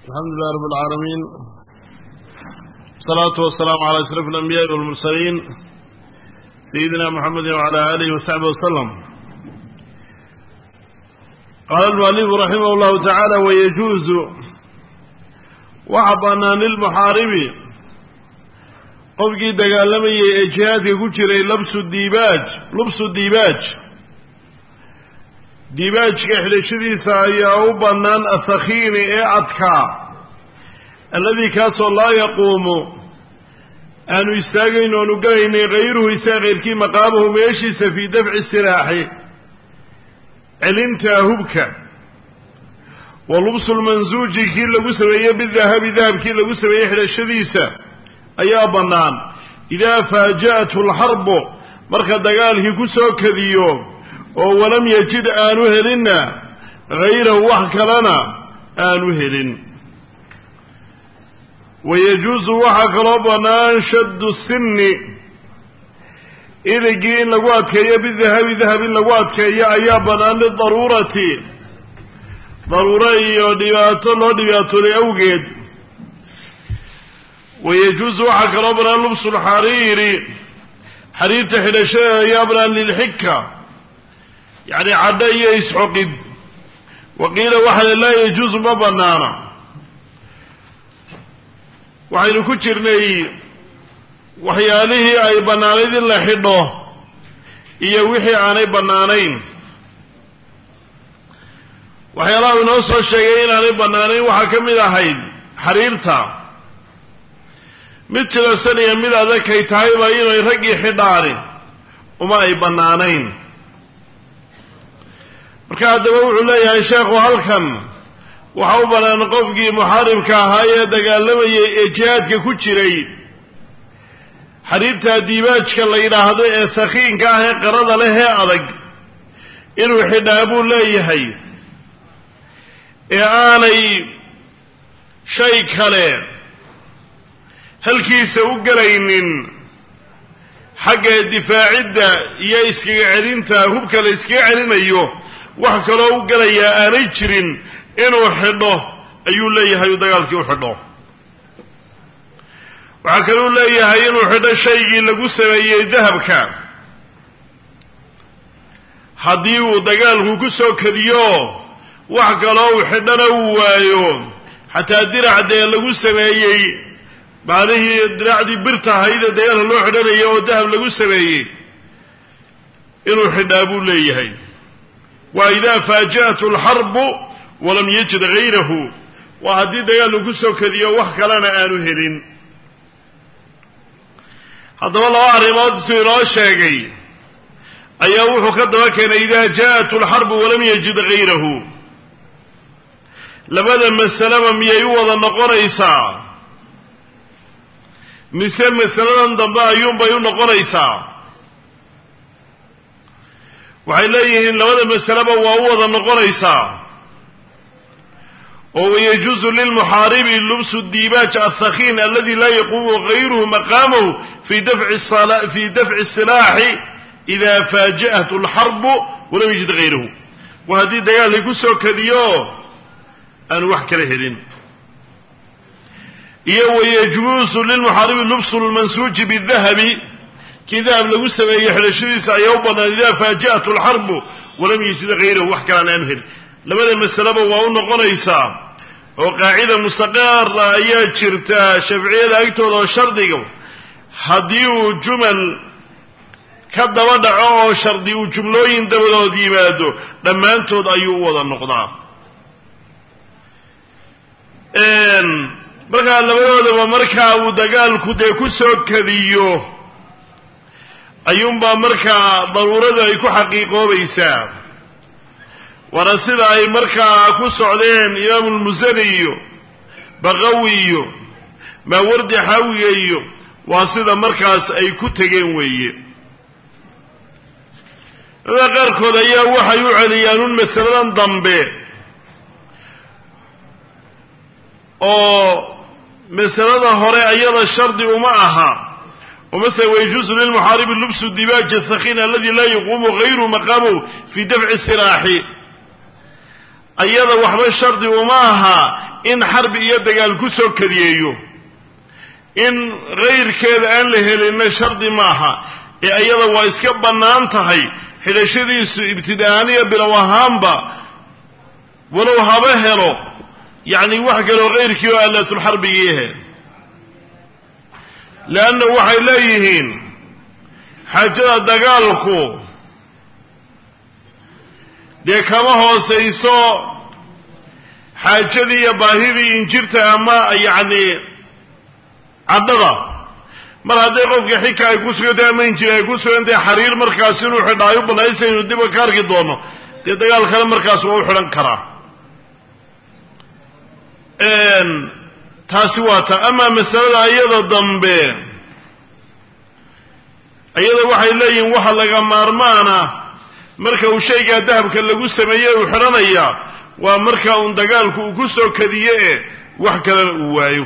الحمد لله رب العالمين، الصلاة والسلام على أشرف الأنبياء والمرسلين سيدنا محمد وعلى آله وصحبه وسلم. قال المؤلف رحمه الله تعالى: ويجوز وحبنا للمحارب قفكي دقالمي اجهادي كجري لبس الديباج ديباجka xidhashadiisa ayaa u bannaan asakhiini ee adkaa alladii kaasoo laa yaquumu aanu istaagayn oonu galaynay kayruhu isaga kayrkii maqaamuhu meeshiisa fii dafci silaaxi celinta hubka wa lubsulmansuuji kii lagu sameeyey bidahabi dahabkii lagu sameeyey xidhashadiisa ayaa bannaan idaa faaja'athu alxarbu marka dagaalkii ku soo kadiyo oo walam yajid aanu helinna hayrahu wax kalena aanu helin. wayajuusu waxaa kaloo bannaan shaddu sinni iligii in lagu adkeeyo bidahabi dahab in lagu adkeeyo ayaa bannaan lidaruurati daruuro iyo dhibaato loo dhibaatooday awgeed. wayajuusu waxaa kaloo bannaan lubsulxariiri xariirta xidhashadeeda ayaa bannaan lilxika yacni cadho iyo isxoqid. waqiila waxaa laa yajuusu ma bannaana. waxaynu ku jirnay waxyaalihii ay bannaanayd in la xidho iyo wixii aanay bannaanayn. waxyaalaha inoo soo sheegay inaanay bannaanayn waxaa ka mid ahayd xariirta mid jilicsan iyo mid adagkay tahayba inay raggii xidhaani uma ay bannaanayn. marka haddaba wuxuu leeyahay sheekhu halkan waxa u bannaan qofkii muxaaribka ahaa ee dagaalamayay ee jihaadka ku jiray xariirta diibaajka la yidhaahdo ee sakhiinka ah ee qarada leh ee adag inuu xidhaa buu leeyahay ee aanay shay kale halkiisa u gelaynin xagga difaacidda iyo iskaga celinta hubka la iskaga celinayo wax kaloo u gelayaa aanay jirin inuu xidho ayuu leeyahay uu dagaalkii u xidho. waxaa kaluu leeyahay inuu xidho shaygii lagu sameeyey dahabka haddii uu dagaalku ku soo kadiyo wax kaloo uu xidhana uu waayo xataa dirac dee lagu sameeyey maalihii diracdii birta ahaydee dagaalka loo xidhanaya oo dahab lagu sameeyey inuu xidhaa buu leeyahay. wa idaa faaja'athu alxarbu walam yajid hayrahu waa haddii dagaalku ku soo kadiyo wax kalena aanu helin. haddaba laba arrimood intuu inoo sheegay ayaa wuxuu ka daba keenay idaa ja'athu alxarbu walam yajid hayrahu. labada masaleba miyay u wada noqonaysaa mise masaladan dambe ayuunbay u noqonaysaa? waxay leeyihiin labada masaleba waa u wada noqonaysaa oo wayajuusu lilmuxaaribi lubsu diibaaj asakhiin aladi laa yaquumu gayruhu maqaamahu fii dafci silaaxi idaa faaja'athu alxarbu walam yajid hayrahu waa haddii dagaalkii ku soo kadiyo aanu wax kala helin. iyo wayajuusu lilmuxaaribi lubsu lmansuuji bidahabi kii dahab lagu sameeyey xidhashadiisa ayaa u bannaan idaa faaja'athu alxarbu walam yajid hayrahu wax kalaan aanu helin. labada masaleba waa u noqonaysaa oo qaacida mustaqara ayaa jirta shafciyada agtooda oo shardiga haddii uu jumal ka daba dhaco oo shardi uu jumlooyin dabadood yimaado dhammaantood ayuu u wada noqdaa. markaa labadoodaba markaa uu dagaalku dee ku soo kadiyo ayuunbaa markaa daruuradu ay ku xaqiiqoobaysaa. waana sida ay markaa ku socdeen imaamulmusani iyo baqawi iyo maawardi xaawiga iyo waa sida markaas ay ku tegeen weeye. dada qaarkood ayaa waxay u celiyaan un masaladan dambe oo masalada hore ayada shardi uma aha. ومثلا ويجوز للمحارب لبس الديباج الثخين الذي لا يقوم غير مقامه في دفع السلاح ayada waxba shardi uma aha in xarbi iyo dagaal ku soo kariyeeyo in kayrkeeda aan la helinna shardi maaha ee ayada waa iska bannaan tahay xidhashadiisu ibtidaaniya bilow ahaanba walow haba helo yacni wax kaloo kayrkii oo aalaatulxarbigiihe leanna waxay leeyihiin xaajada dagaalku dee kama hoosayso xaajadii iyo baahidii injirta ama yacni cadhada mar hadday qofka xika ay ku sugantahay ama injir ay ku sugantahay xariir markaas inuu xidhaayo banaysaynu diba ka arki doono dee dagaal kale markaas waa u xidhan karaa taasi waa ta amaa masalada iyada dambe iyada waxay leeyihiin waxa laga maarmaana marka uu shaygaa dahabka lagu sameeyey uu xidhanayaa waa marka uun dagaalku uu ku soo kadiye e wax kalena uu waayo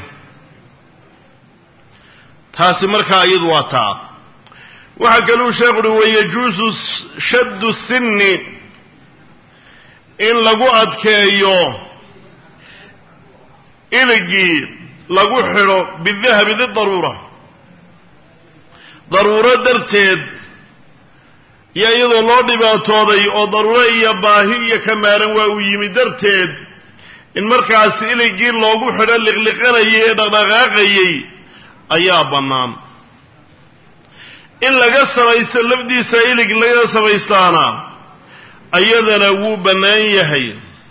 taasi markaa iyadu waa taa waxaa kaluu sheekhu uhi wayajuusu shaddu sinni in lagu adkeeyo iligii lagu xidho bidahabi lidaruura daruuro darteed iyo iyadoo loo dhibaatooday oo daruuro iyo baahi iyo kamaaran waa uu yimi darteed in markaasi iligii loogu xidho liqliqanayay ee dhaqdhaqaaqayay ayaa bannaan in laga samaysto lafdiisa ilig laga samaystaana ayadana wuu bannaan yahay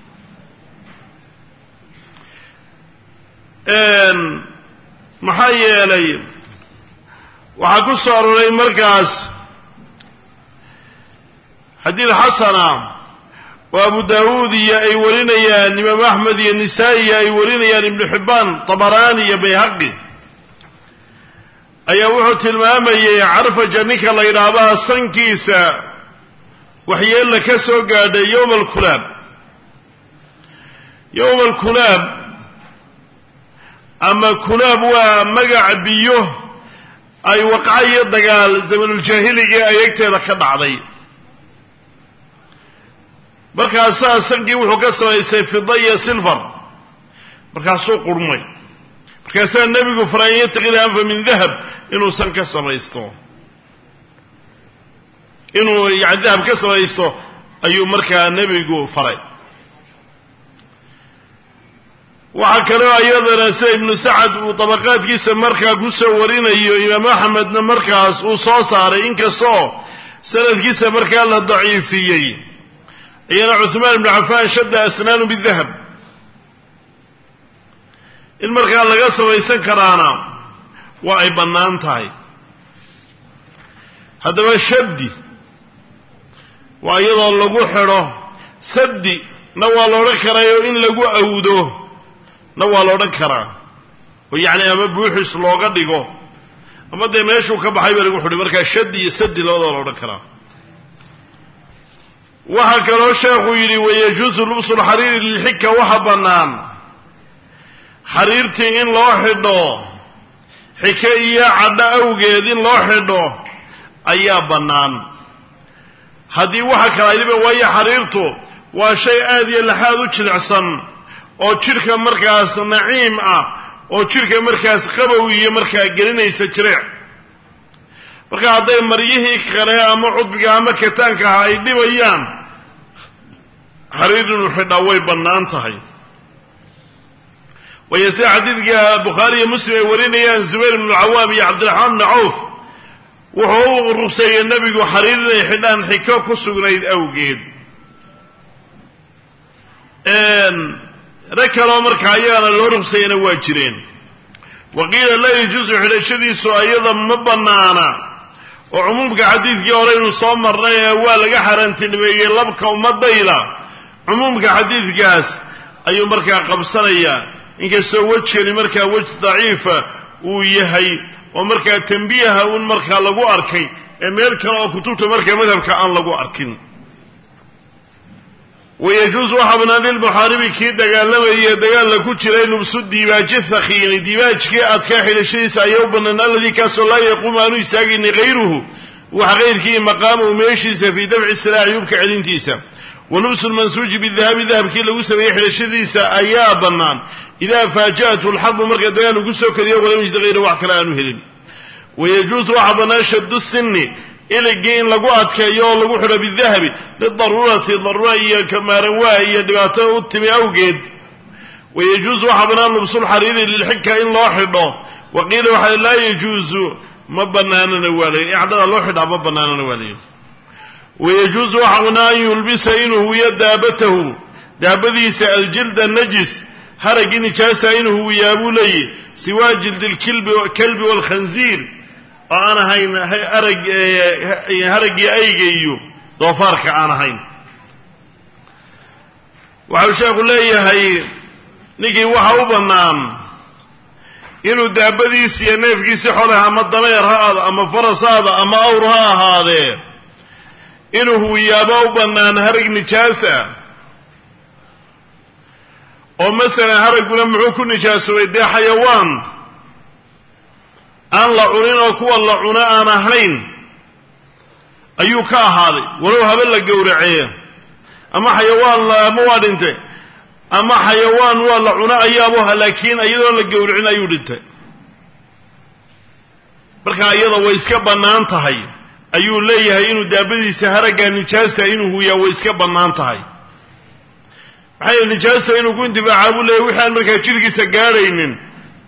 maxaa yeelay waxaa ku soo aroray markaas xadiid xasana oo abu daawuud iyo ay warinayaan imaam axmed iyo nisaa'i ay warinayaan ibnu xibbaan tabaraani iyo bayhaqi ayaa wuxuu tilmaamayay carfaja ninka la yidhaahdaa sankiisa waxyeella ka soo gaadhay yowma alkulaab yowma alkulaab ama kulaab waa magac biyo ay waqca iyo dagaal zamanuuljaahiliga ay agteeda ka dhacday markaasaa sankii wuxuu ka samaystay fida iyo silfar markaasuu qurmay markaasaa nebigu faray an yataqida anfa min dahab inuusan ka samaysto inuu yani dahab ka samaysto ayuu markaa nebigu faray waxaa kaloo ayadana sida ibnu sacad uu tabaqaadkiisa markaa ku soo warinayo imaam axmedna markaas uu soo saaray inkastoo sanadkiisa markaa la daciifiyey iyana cuhmaan ibnu cafaan shadda asnaanu bidahab in markaa laga samaysan karaana waa ay bannaan tahay haddaba shaddi waa iyadoo lagu xidho saddi na waa la odhan karayo in lagu awdo na waa la odhan karaa oo yacni ama buuxis looga dhigo ama dee meeshuu ka baxay ba lagu xidhay markaa shaddi iyo saddi labadoo la odhan karaa waxaa kaloo sheekhu yidhi wayajuusu lubsu lxariiri lilxika waxa bannaan xariirtii in loo xidho xike iyo cadho awgeed in loo xidho ayaa bannaan haddii waxa kala aydiba waayo xariirtu waa shay aad iyo laxaad u jilicsan oo jidhka markaas naciim ah oo jidhka markaas qabow iyo markaa gelinaysa jireec marka hadday maryihii kale ama cudbiga ama kataanka ah ay dhibayaan xariir inuu xidhaa way bannaan tahay waayo sida xadiidka bukhaari iyo muslim ay warinayaan zubayr ibnu alcawaam iyo cabdiraxmaan ibnu cawf wuxuu u rugseeyey nebigu xariir inay xidhaan xiko ku sugnayd awgeed rag kaloo markaa ayagana loo rugseeyana waa jireen waqiila laa yajuusu xidhashadiisu ayada ma bannaana oo cumuumka xadiidkii hore inuu soo marnay ee waa laga xaaraantinimeeyey labka ummadayda cumuumka xadiidkaas ayuu markaa qabsanayaa inkastoo wejkani markaa wej daciifa uu yahay oo markaa tambiiha uun markaa lagu arkay ee meel kale oo kutubta markaa madhabka aan lagu arkin wayajuusu waxaa bannaan lilmuxaaribi kii dagaalamayee dagaalla ku jiray lubsu diibaaji thakiini diibaajkii adkaa xidhashadiisa ayaa u bannaan alladii kaasoo laa yaquumu aanu istaagayni hayruhu waxa hayrkii maqaamuhu meeshiisa fii dafci silaaxi hubka celintiisa ولبس المنسوج بالذهب ذهب كي لو سوي حلشديسا أيا بنان إذا فاجأته الحرب مركز ديال وقصوا كذي ولم يجد غيره وعكلا أنهلين ويجوز وحبنا شد السن إلى الجين لقوات كيول لقوحنا بالذهب للضرورة الضرورية كما رواية دباته التمي أوجد ويجوز وحبنا لبس الحرير للحكة إن لاحظه وقيل وحل لا يجوز ما بنانا نوالي إعداد الوحد ما بنانا نوالي ويجوز وحبنا أن يلبس إنه دابته دابذيس الجلد النجس هرق نجاسة إنه يابولي سوى جلد الكلب والخنزير أنا هين هرق أيجيو ضفارك أنا هين وعشان أقول لي هاي نجي وحاو بنان إنه دابديس ينفقس حولها أما الضمير هذا أما فرس هذا أما أورها هذا إنه هو ياباو بنان هرق نجاسة ومثلا هرق لمعوك نجاسة ويدي حيوان أن لعنين وكوى اللعناء أنا هين أيوكا هذا ولو هبل قورعيه أما حيوان لا مواد انت أما حيوان واللعناء أيابوها لكن أيضا لقورعين أيود انت بركا أيضا ويسكا بنان تهي أيو ليه إنو دابدي سهرقا نجاسة إنو هو ويسكا بنان تهي حي نجاسة إنو كنت بعابو ليه وحان مركا تشيركي سقارين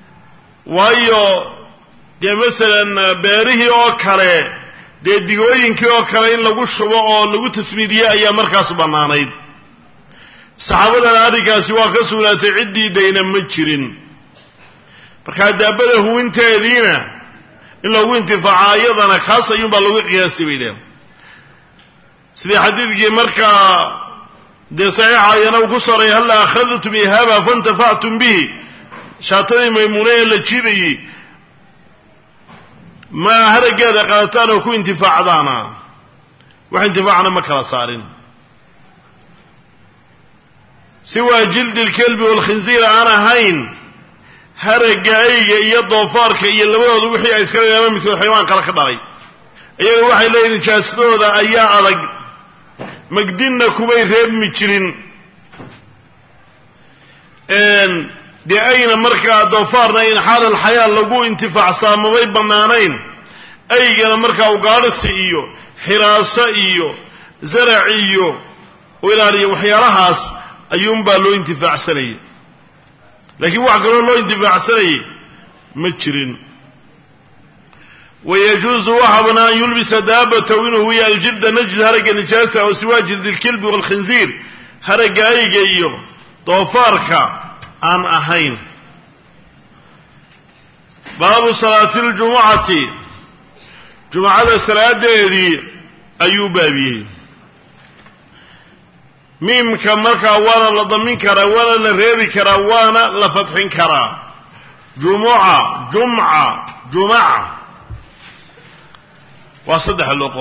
وايو dee masalan beerihii oo kale dee digooyinkii oo kale in lagu shubo oo lagu tasmiidiyo ayaa markaas bannaanayd saxaabadana arrinkaasi waa ka sugnaatay ciddii dayna ma jirin markaa daabada huwinteediina in lagu intifaaca iyadana kaas ayuunbaa lagu qiyaasay bay dheen sidii xadiidkii markaa dee saxiixa ayana uu ku soray halla akhadtum ihaba fantafactum bihi shaatadii maymuune ee la jiidayey ما هرجع ذا قاتان وكو انتفاع ذانا وانتفاعنا ما كلا صارين سوى جلد الكلب والخنزير أنا هين هرجع أي يضفار كي اللي هو وحي يسكر مثل الحيوان كلا كباري أي واحد لا ينشاسدو ذا أي علق مقدنا كوبي ثيب متشرين dee ayna markaa doofaarna in xaalal xayaa lagu intifaacsaamabay bannaanayn aygana markaa ugaadhsi iyo xiraaso iyo zarac iyo u ilaaliyo waxyaalahaas ayuunbaa loo intifaacsanayay laakiin wax kaloo loo intifaacsanayay ma jirin wayajuusu waxabna an yulbisa daabatahu inuu huya aljilda najis haragga nijaasa oo siwaa jildi lkilbi waalkhinziir haragga ayga iyo doofaarka aan ahayn baabu salaati ljumucati jumcada salaadeedii ayuu baabiyey miimka markaa waana la damin karaa waana la reebi karaa waana la fadxin karaa jumuca jumca jumaca waa saddex luqo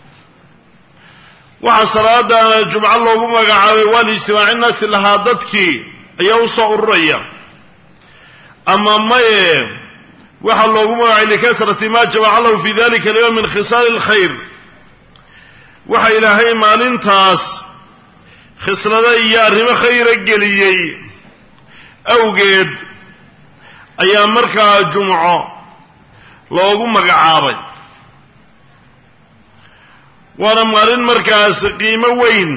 waxaa salaadaana jumco loogu magacaabay waa lijtimaaci naasi lahaa dadkii ayaa u soo ururaya ama maye waxaa loogu magacay likasrati maa jamaca lahu fi dalika alyawm min khisaal alkhayr waxa ilaahay maalintaas khislada iyo arrimo khayra geliyey awgeed ayaa markaa jumco loogu magacaabay waana maalin markaas qiimo weyn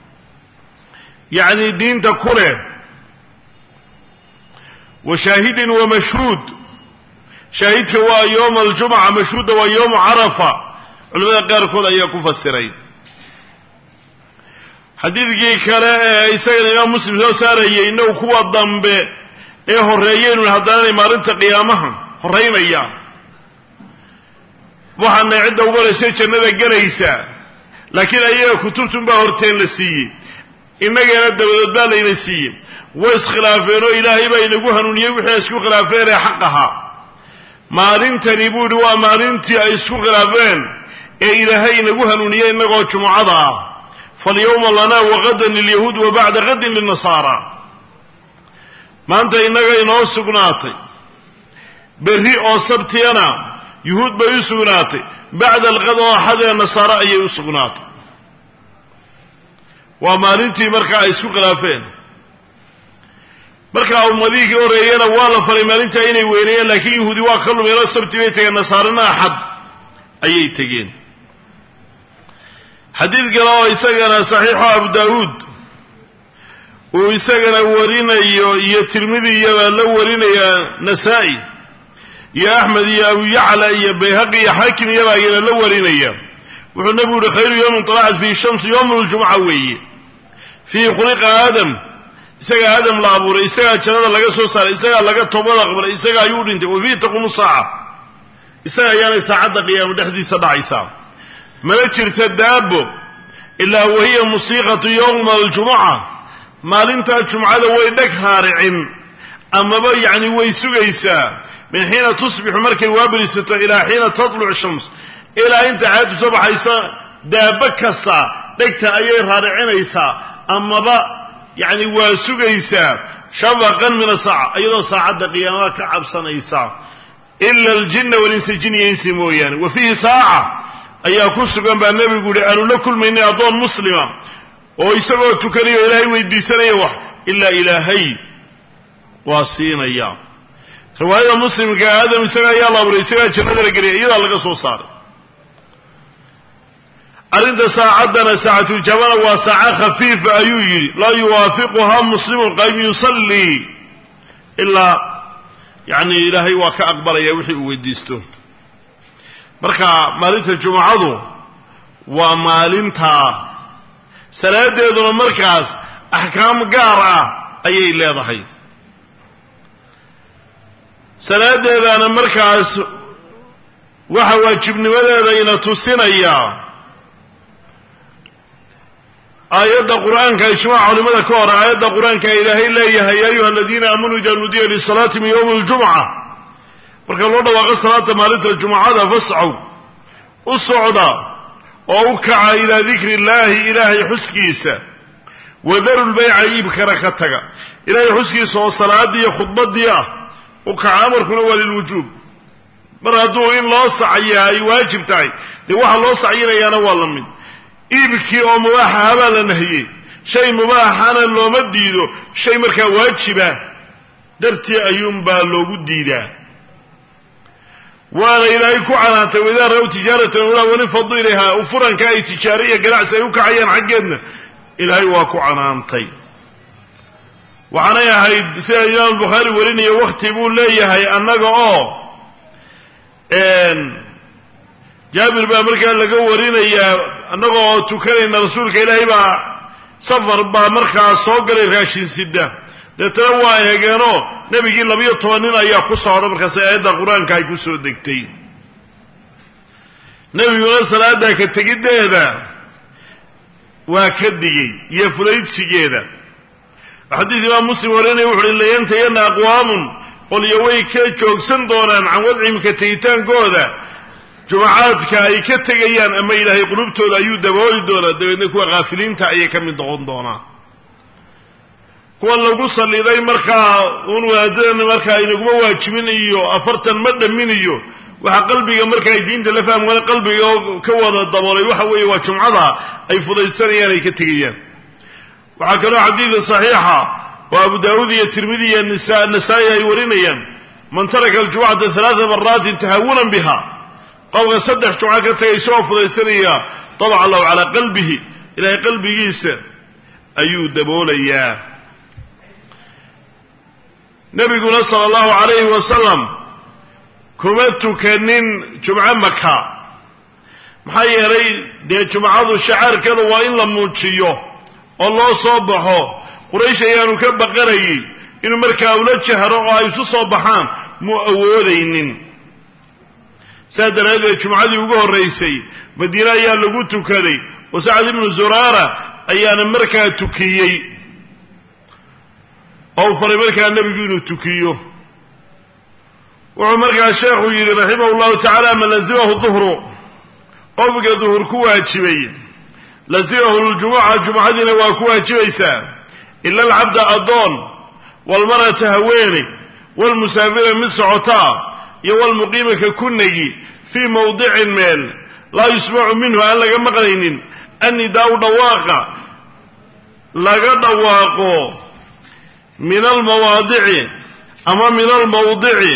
yacni diinta ku leh وشاهد ومشهود شاهدك هو يوم الجمعة مشهود هو يوم عرفة علماء غير كل أيها كفسرين حديث كلا يسأل الإمام مسلم ساري إنه كوا الضنب هريين والهدان مارنت قيامهم هرين أيام وحنا عنده أول شيء كنا جريسا لكن أيها كتبتم بهرتين لسي إنك يندب الدال لسي واسخلافين إلهي بينكو هنونيه وحي اسكو خلافين حقها مالنتني بود ومالنتي اسكو خلافين إلهي نكو هنونيه إنكو جمعضا فاليوم لنا وغدا لليهود وبعد غد للنصارى ما أنت إنك إنو سقناتي بريء وصبتينا يهود بيو سقناتي بعد الغد وحد النصارى أي سقناتي waa maalintii markaa ay isku khilaafeen markaa ummadihii ka horreeyena waa la faray maalintaa inay weyneeyeen laakiin yahuudi waa ka lumeen oo sabti bay tegeen nasaarana axad ayay tegeen xadiid kale oo isagana saxiixo abu daawuud uu isagana warinayo iyo tirmidi iyobaa la warinaya nasaa-i iyo axmed iyo abu yacla iyo bayhaqi iyo xaakim iyobaa iyana la warinaya wuxuu nebigu uhi khayru yawmin talacat fihi shamsu yawmu ljumca weeye fiihi khuliqa aadam isagaa aadam la abuuray isagaa jannada laga soo saaray isagaa laga toobad aqbalay isagaa ayuu dhintay wa fiihi taquumu saaca isaga ayaanay saacadda qiyaamo dhexdiisa dhacaysaa mana jirta daabo ilaa wahiya musiiqatu yowma aljumuca maalintaa jumcada way dheg raaricin amaba yacni way sugaysaa min xiina tusbixu markay waaberisato ilaa xiina tatluc shams ilaa inta caadu soo baxaysa daabo kasta dhegta ayay raaricinaysaa amaba yacni waa sugaysaa shafaqan min asaaca iyadoo saacadda qiyaamaha ka cabsanaysaa ila aljinna walinsa jin iyo insi mooyaane wa fiihi saaca ayaa ku sugan baa nebigu yihi aanu la kulmaynay addoon muslima oo isagoo tukanayo ilaahay weydiisanaya wax ilaa ilaahay waa siinaya riwaayada muslimka aadam isaga ayaa la abuuray isagaa jannada la geliyay iyadaa laga soo saaray arrinta saacaddana saacatuljabana waa saaca khafiifa ayuu yidhi laa yuwaafiquhaa muslimun qaym yusallii ilaa yacni ilaahay waa ka aqbalaya wixii uu weydiisto marka maalinta jumcadu waa maalintaa salaadeeduna markaas axkaam gaar ah ayay leedahay salaadeedana markaas waxa waajibnimadeeda ina tusinayaa aayadda qur'aanka ijmaac culimada ka hor aayadda qur'aanka ilaahay leeyahay ya ayuha aladiina aamanuu idaa nudiya lisalaati min yowmi aljumca marka loo dhawaaqo salaada maalinta jumcada fascow u socda oo u kaca ilaa dikri illaahi ilaahay xuskiisa wadaru lbayca iibkana ka taga ilaahay xuskiisa oo salaadii iyo khudbadii ah u kaca amarkuna waa lilwujuub mar hadduu in loo sacya ay waajib tahay dee waxa loo sacyinayaana waa la mid iibkii oo mubaaxaha baa la nahiyey shay mubaaxana looma diido shay markaa waajiba dartii ayuunbaa loogu diidaa waana ilaahay ku canaantay waidaa ra-w tijaaratan walaa wanifadu ilayha u furanka ay tijaaro iyo ganacsi ay u kacayaan xaggeedna ilaahay waa ku canaantay waxaanay ahayd sida imaam bukhaari warinayo wakti buu leeyahay annaga oo jaabir baa markaa laga warinayaa annaga oo tukanayna rasuulka ilaahay baa safar baa markaa soo galay raashin sida deetana waa eegeenoo nebigii 12 nin ayaa ku socda markaas aayadda qur-aanka ay ku soo degtay nebiguna salaada ka tegiddeeda waa ka digay iyo fulaydsigeeda xadiis imaam muslim warinaya wuxu uhi layantayana aqwaamun qolyo way ka joogsan doonaan can wadcimka tegitaankooda jumacaadka ay ka tegayaan ama ilaahay qulubtooda ayuu dabooli doonaa dabeedna kuwa kaafiliinta ayay ka mid noqon doonaa kuwa lagu salliday markaa un wadaadadana markaa inaguma waajibin iyo 40 ma dhamin iyo waxa qalbiga markaa ay diinta la fahmaan qalbiga ka wada daboolay waxa weeye waa jumcada ay fudaysanayaan ay ka tegayaan waxa kaloo xadiis saxiixa oo Abu Daawud iyo Tirmidhi iyo Nasaa'i ay warinayaan man taraka al-jum'ata 3 marrat tahawunan biha qowga 3 jumca ka tagay soo fudaysanaya tabca Allahu ala qalbihi ilaahay qalbigiisa ayuu daboolayaa nabiguna sallallahu alayhi wa sallam kuma tukanin jumca maka maxaa yeelay dee jumcadu shacaarkeeda waa in la muujiyo oo loo soo baxo quraysh ayaanu ka baqanayay inuu markaa ula jahro oo ay isu soo baxaan mu awoodaynin saa daraadeed jumcadii ugu horraysay madiine ayaa lagu tukaday oo sacad ibnu zuraara ayaana markaa tukiyey oo faray markaa nebigu inuu tukiyo wuxuu markaa sheekhu yidhi raximahu llahu tacaala man lazimahu duhru qofka duhur ku waajibay lazimahu ljumuca jumcadiina waa ku waajibaysaa ila alcabda addoon walmar'ata haweeney walmusaafira mid socotaa iyo walmuqiimaka kunagi fii mawdicin meel laa yusmacu minhu aan laga maqlaynin annidaau dhawaaqa laga dhawaaqo min almawaadici ama min almawdici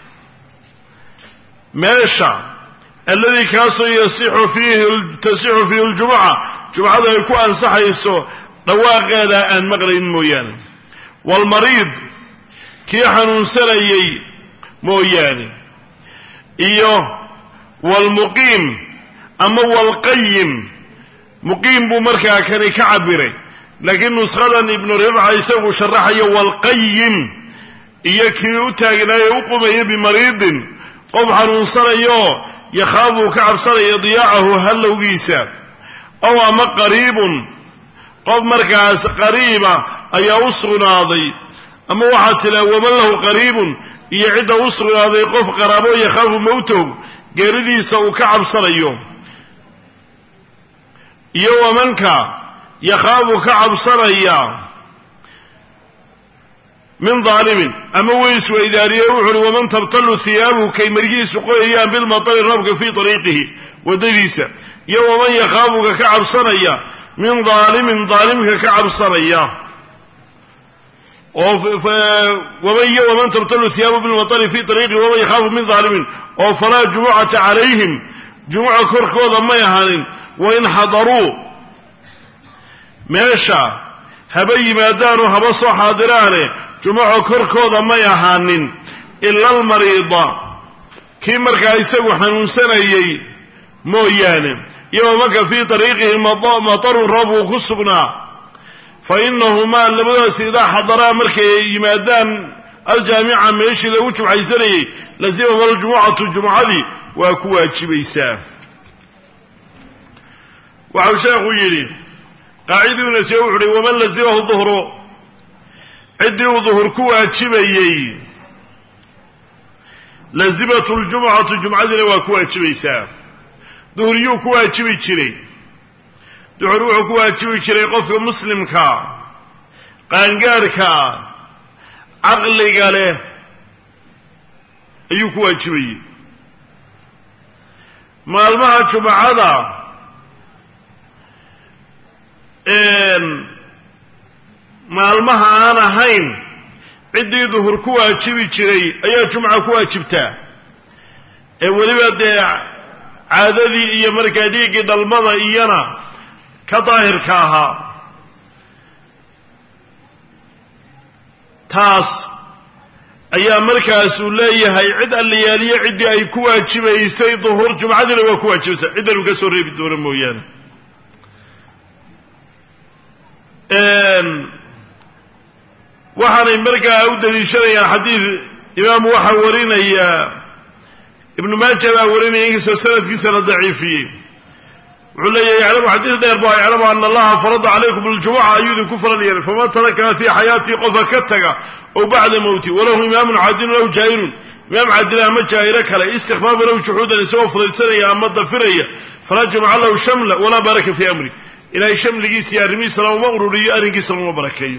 meesha alladii kaasoo tasixu fiihi aljumuca jumcada ay ku ansaxayso dhawaaqeeda aan maqlayn mooyaane waalmariid kii xanuunsanayey mooyaane iyo waalmuqiim ama waalqayim muqiim buu markaa kani ka cabiray laakiin nushadan ibnu ribca isagu sharaxayo waalqayim iyo kii u taagnaaye u qumayo bimariidin qof xanuunsanayo yakhaafuu ka cabsanaya diyaacahu hallowgiisa ow ama qariibun qof markaas qariiba ayaa u sugnaaday ama waxaa tidhaha waman lahu qariibun iyo cidda u sugnaaday qof qaraabo yakhaafu mawtahu geeridiisa uu ka cabsanayo iyo wamanka yakhaafu ka cabsanaya min daalimin ama way isweydaariye wuxu uhi waman tabtalu hiyaabuhu kay maryihiisu qoyayaan bilmatari roobka fii ariiqihi waddadiisa iyo waman yakhaafuka ka cabsanaya min daalimin daalimka ka cabsanaya waman tabtalu hiyaabuhu bilmatari fii ariiqihi waman yakhaafu min daalimin oo falaa jumucata calayhim jumuca korkooda may ahanin wain xadaruu meesha haba yimaadaanoo haba soo xaadiraane jumuco korkooda may ahaanin ila almariida kii markaa isagu xanuunsanayey mooyaane iyo wamanka fii ariiqihi matarun roob uu ku sugnaa fa inahumaa labadaas idaa xadaraa markay yimaadaan aljaamica meeshii lagu jumcaysanayey lazimahum aljumucatu jumcadii waa ku waajibaysaa waxau sheekhu yidhi qaaciduna se wuxu uhi waman lazimahu duhru ciddii uu duhur ku waajibayey lazimatu ljumucatu jumcadiina waa ku waajibaysaa duhuryuu ku waajibi jiray duhur wuxuu ku waajibi jiray qofka muslimka qaangaarka caqliga leh ayuu ku waajibayey maalmaha jumcada maalmaha aan ahayn ciddii duhur ku waajibi jiray ayaa jumca ku waajibtaa ee weliba dee caadadii iyo markaa dhiiggii dhalmada iyana ka daahirka ahaa taas ayaa markaasuu leeyahay cid alliyaaliye ciddii ay ku waajibaysay duhur jumcadiina waa ku waajibaysaa ciddan uu ka soo reebi doono mooyaane waxaanay markaa u daliishanayaan xadiid imaamu waxaa warinaya ibnu maaja baa warinaya inkastoo sanadkiisa la daciifiyey wuxuu leeyahay yaclamu xadiis dheer ba yaclamu ana allaha farada calaykum aljumuca ayuu idinku faral yeelay faman tarakaha fii xayaatii qofa ka taga ow bacda mowti walahu imaamun caadilun aw jaahilun imaam caadila ama jaahilo kale istikfaafa lahu juxuudan isagoo fudaysanaya ama dafiraya falaa jumuca lahu shamla walaa baraka fii amri ilaahay shamligiisa iyo arrimihiisana uma ururiyo arrinkiisana uma barakeeyo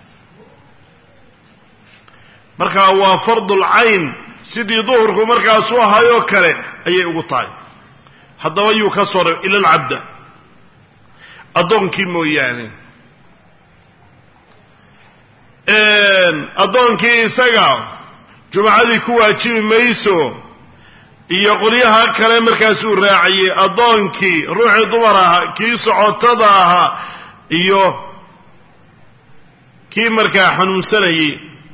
markaa waa fardulcayn sidii duhurku markaasu ahaayoo kale ayay ugu tahay haddaba yuu ka soo reeb ila alcabda addoonkii mooyaane addoonkii isaga jumcadii ku waajibi mayso iyo qolyaha kale markaasuu raaciyey addoonkii ruuxii dumar ahaa kii socotada ahaa iyo kii markaa xanuunsanayey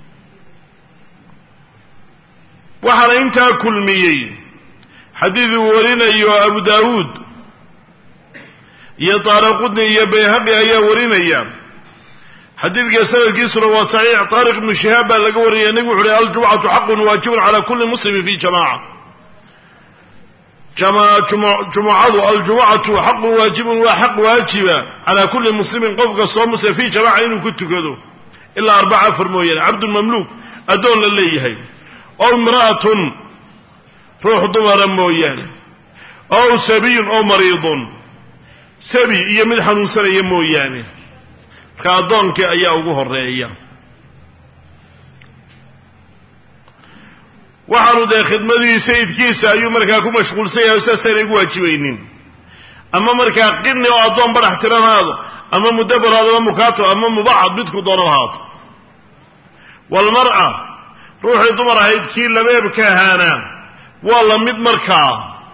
waxaana intaa kulmiyey xadiid uu warinayo abu daawuud iyo daaraqudni iyo bayhaqi ayaa warinaya xadiidka sanadkiisuna waa saxiix taariq ibnu shihaab baa laga warinaya nebigu wuxu uhi aljumcatu xaqun waajibun calaa kulli muslimin fi jamaca jumucadu aljumucatu xaqun waajibun waa xaq waajiba calaa kulli muslimin qof kastoo muslim fii jamaca inuu ku tukado ilaa 4 mooyaane cabdun mamluuk addoon la leeyahay ow imra'atun ruux dumara mooyaane ow sabiyun ow mariidun sabi iyo mid xanuunsanaya mooyaane marka addoonkii ayaa ugu horeeya waxaanu dee khidmadii sayidkiisa ayuu markaa ku mashquulsan yahay saasayna igu waajibaynin ama markaa qirni oo addoon badhax tiranaado أما مدبر هذا مكاتب أما مبعض بدك ضررات والمرأة روحي ضمر هيد كي لبيب كهانا والله مدمركا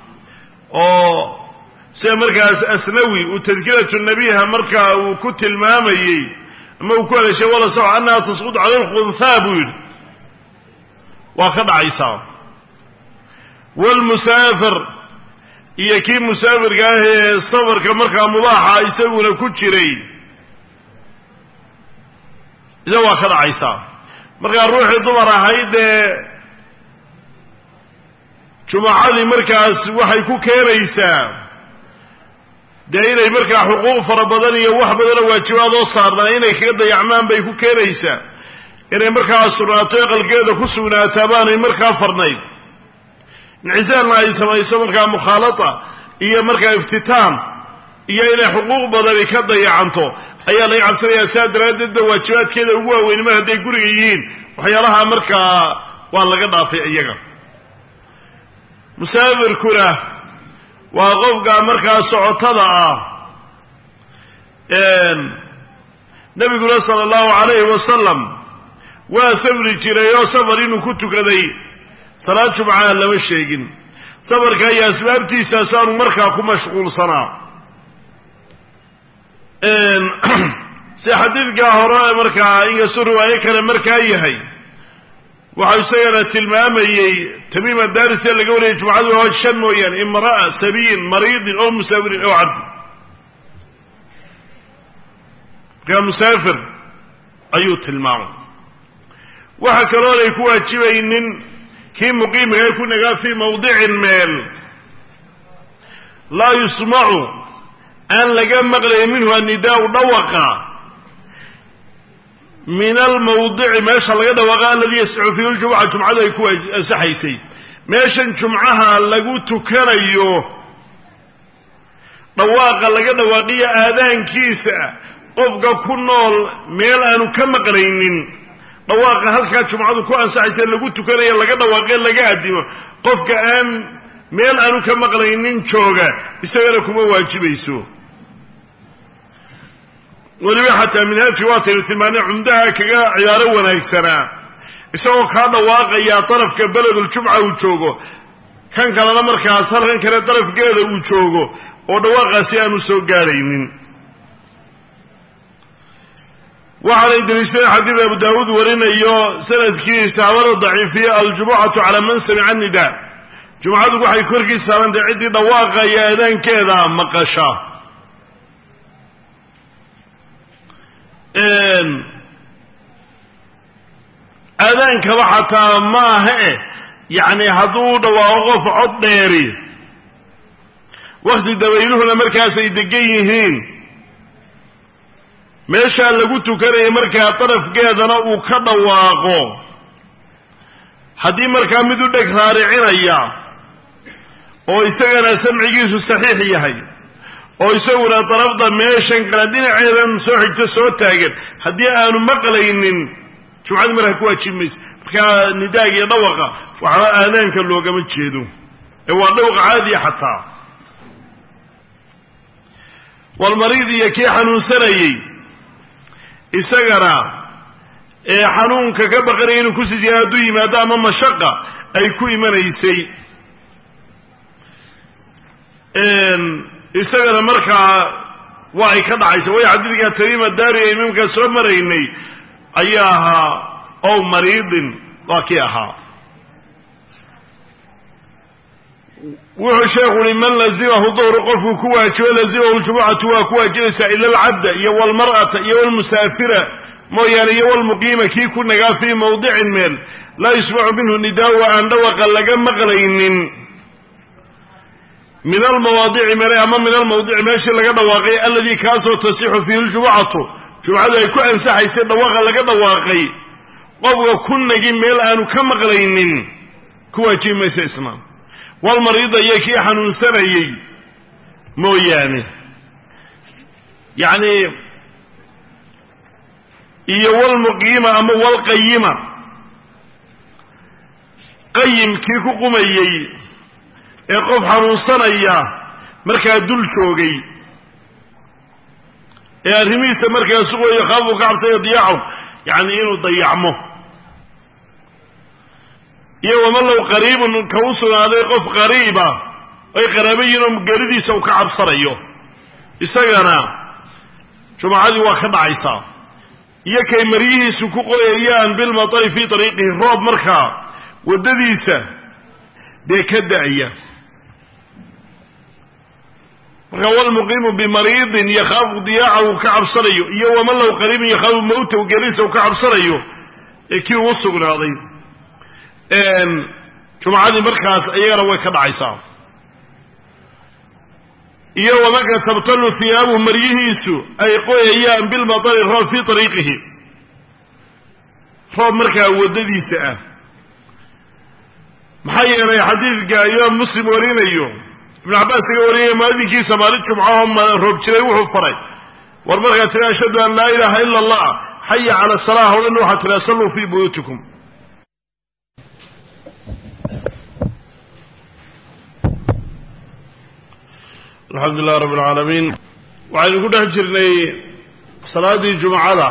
سيمركا أسنوي وتذكرة النبيها مركا وكتل مامي أما وكل شيء ولا سوى أنها تسقط على الخنثابين وأخذ عيسى والمسافر يكي مسافر قاه الصبر كمركا مضاحة يسوي كتشري إذا وأخذ عيسى مركا روحي ضمر هيد جماعة مركا وحي كيريسا dee inay markaa xuquuq fara badan iyo wax badan oo waajibaad oo saarnaa inay kaga dayacmaan bay ku keenaysaa inay markaa asurnaato aqalkeeda ku sugnaataa baanay markaa farnayd incisaalna ay samayso markaa mukhaalata iyo markaa iftitaam iyo inay xuquuq badani ka dayacanto ayaa laga cabsanayaa saa daraaddeedna waajibaadkeeda ugu waaweyn mar hadday guriga yihiin waxyaalaha markaa waa laga dhaafay iyaga musaafirkuna waa qofka markaa socotada ah nabiguna sala allahu calayhi wasalam waa safri jiray oo safar inuu ku tukaday salaad jumcaha lama sheegin safarka iyo asbaabtiisaasaanu markaa ku mashquulsanaa si xadiidkaa hore markaa inkastoo riwaayo kale markaa yahay waxau isagana tilmaamayey tamiima daarise laga wariyay jumcadu waa 5 mooyaane imra'a sabiyin mariidin oo musaafirin oo cabdi ka musaafir ayuu tilmaamay waxa kaloo ay ku waajibaynin kii muqiimka ku nagaa fi mawdicin meel laa yusmacu an laga maqlay minhu an-nidaa dawaqa من الموضع ماشى لقى دواقا الذي يسعو فيه الجمعة جمعة يكون سحيتي ماشى جمعها لقو تكريو دواقا لقى دواقية آذان كيسة قفقا كنول ميل أنو كما قرينين دواقا هل كانت جمعة كوان سحيتي لقو تكريو لقى دواقية لقى أديما قفقا أن ميل أنو كما قرينين شوغا يسألكم واجبيسو ولو حتى من هذه واتر الثمانية عندها كجا عيارة ونايسنا يسوق هذا واقع يا طرف كبلد الجمعة وتشوقه كان كلا نمر كاسر كان طرف جاله وتشوقه ودواقع سيان سوقارين وعلى إدريسين حديث أبو داود ورنا إياه سنة كي استعمل ضعيفية الجمعة على من سمع النداء جمعة وحي كركي سارن عدي دواقع يا إذن كذا مقشة أذانك حتى ما هي يعني هدود ووقف عد ديري وقت دوينه لمركز يدقيهين ماشا لقوتو كري مركز طرف قيدنا وكدواقو حدي مركز مدو دك هارعين اياه ويستغنى سمعيسو صحيح يهي ويسونا طرفضا ماشا قردين عيدا سوحي تسوى تاقل حدي آنو مقلين شو عاد مرة كوا تشمس كان نداء يدوقه وعلى آذان كان لوقا متشهدو هو دوق عادي حتى والمريض يكي حنون سنيي إساقرا حنون كبقرين كسي جهادوي ما دام مشقة أي كوي من يسي إساقرا مركا وعي كدعيس وي عددك تريم الداري ممكن سمريني أياها أو مريض واكيها وهو شيخ لمن لزمه ظهر قفه كواج ولزمه الجمعة وكواج جلس إلى العبد يو المرأة يو المسافرة مويان يو المقيمة كي كنا في موضع ميل لا يسمع منه النداء وأن دوق لقى مقرين من المواضع مريم من الموضع ماشي لقى دواقي الذي كاسو تصيح فيه الجمعة جمعة يكون أنساح يسير دواقا لقى دواقي قبل كنا جميل أنو كمقرين كواجي مسيسنا والمريض يكي حنون سنيي موياني يعني إيه والمقيمة أما والقيمة قيم كيكو قميي يقف حنون سنيا مركا دول شوقي arrimihiisa markaa sugo yakhaafu ka cabsaya diyaacahu yacni inuu dayacmo iyo waman low qariibun ka u sugnaaday qof qariiba ay qaraabo yihiin oo geeridiisa uu ka cabsanayo isagana jumcadii waa ka dhacaysaa iyo kay maryihiisu ku qoyayaan bilmatari fii ariiqihi roob markaa waddadiisa dee ka da'aya marka walmuqiimu bimariidin yakhaafu diyaacahu ka cabsanayo iyo waman low qariibin yakhaafu mawtahu geeridiisa uu ka cabsanayo ee kii ugu sugnaaday jumcadii markaas iyagana way ka dhacaysaa iyo wamanka tabtalu hiyaabuhu maryihiisu ay qoyayaan bilmatari roob fii ariiqihi roob markaa waddadiisa ah maxaa yeelay xadiidka imaam muslim warinayo ibnu cabbaas kaga warinaya muadinkiisa maalin jumcaho roob jiray wuxuu faray war markaa tiri ashhadu an laa ilaaha ila allah xaya cala asalah o dhan waxaa tiri salluu fii buyuutikum alxamdu lilah rabbi alcaalamiin waxaynu ku dhex jirnay salaaddii jumcada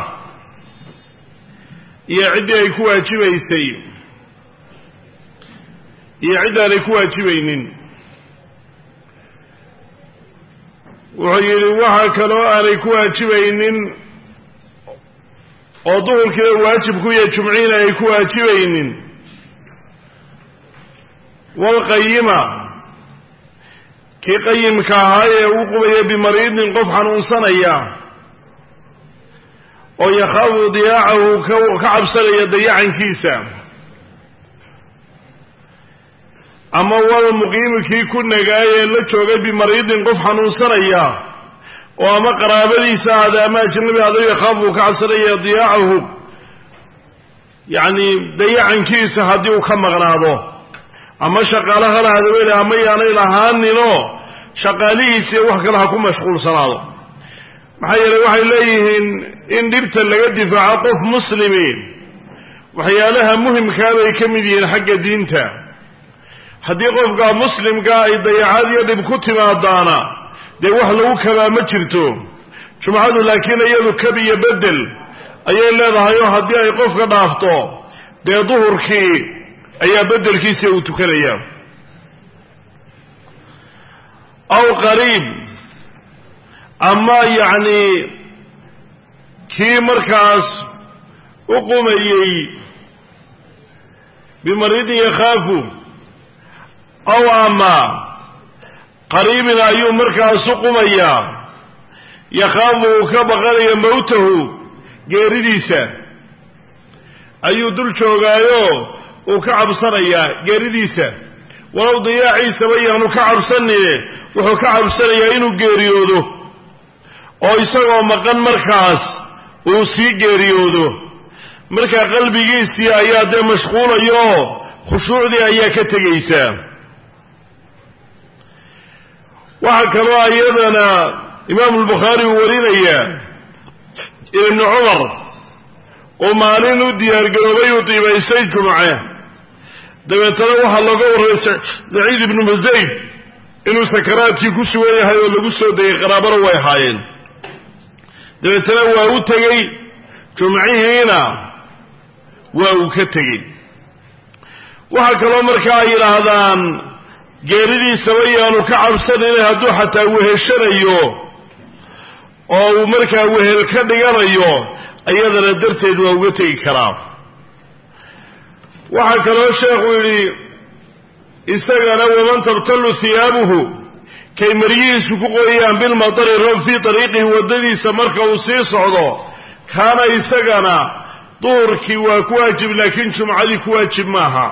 iyo ciddii ay ku waajibaysay iyo cidd aanay ku waajibaynin wuxuu yidhi waxa kaloo aanay ku waajibaynin oo duhurkiina waajibku iyo jumciina ay ku waajibaynin walqayima kii qayimka ahaa ee uu qubaya bimariidin qof xanuunsanaya oo yakhaafu diyaacahu ka cabsanaya dayacankiisa ama walmuqiimi kii ku nagaayee la joogay bimariidin qof xanuunsanaya oo ama qaraabadiisa ahada ama ajnabi ahada yakhaafu ka cabsanaya diyaacahu yacni dayacankiisa haddii uu ka maqnaado ama shaqaalaha lahadaweyne ama yaanay lahaaninoo shaqaalihiisiiyo wax kale ha ku mashquulsanaado maxaa yeelay waxay leeyihiin in dhibta laga difaaco qof muslimi waxyaalaha muhimkaa bay ka mid yihiin xagga diinta haddii qofka muslimkaa ay dayacaad iyo dhib ku timaadaana dee wax lagu kabaa ma jirto jumcadu laakiin iyadu kab iyo bedel ayay leedahay oo haddii ay qofka dhaafto dee duhurkii ayaa bedelkiisa uu tukanaya aw qariib ama yacni kii markaas u qumayey bimariidin yakhaafu aw ama qariibin ayuu markaas u qumayaa yakhaafu uu ka baqanaya mawtahu geeridiisa ayuu dul joogaayo uu ka cabsanayaa geeridiisa walow diyaaciisaba yaanu ka cabsanine wuxuu ka cabsanayaa inuu geeriyoodo oo isagoo maqan markaas uu sii geeriyoodo markaa qalbigiisii ayaa dee mashquulayo khushuucdii ayaa ka tegaysaa waxaa kaloo iyadana imaamu albukhaari uu warinaya ibnu cumar oo maalin u diyaargaroobay uu qiimaystay jumce dabeetana waxaa looga warramay saciid ibnu musayd inuu sakaraadkii ku sugan yahay oo lagu soo degay qaraabana way ahaayeen dabeetana waa u tegey jumcihiina waa uu ka tegey waxaa kaloo markaa ay yidhaahdaan geeridiisaba yaanu ka cabsanayna hadduu xataa weheshanayo oo uu markaa wehel ka dhiganayo iyadana darteed waa uga tegi karaa waxaa kaloo sheekhu yidhi isagana waman tabtalu hiyaabuhu kay maryihiisu ku qoyayaan bilmatari roob fii ariiqihi waddadiisa marka uu sii socdo kaana isagana duhurkii waa ku waajib laakiin jumcadii ku waajib maaha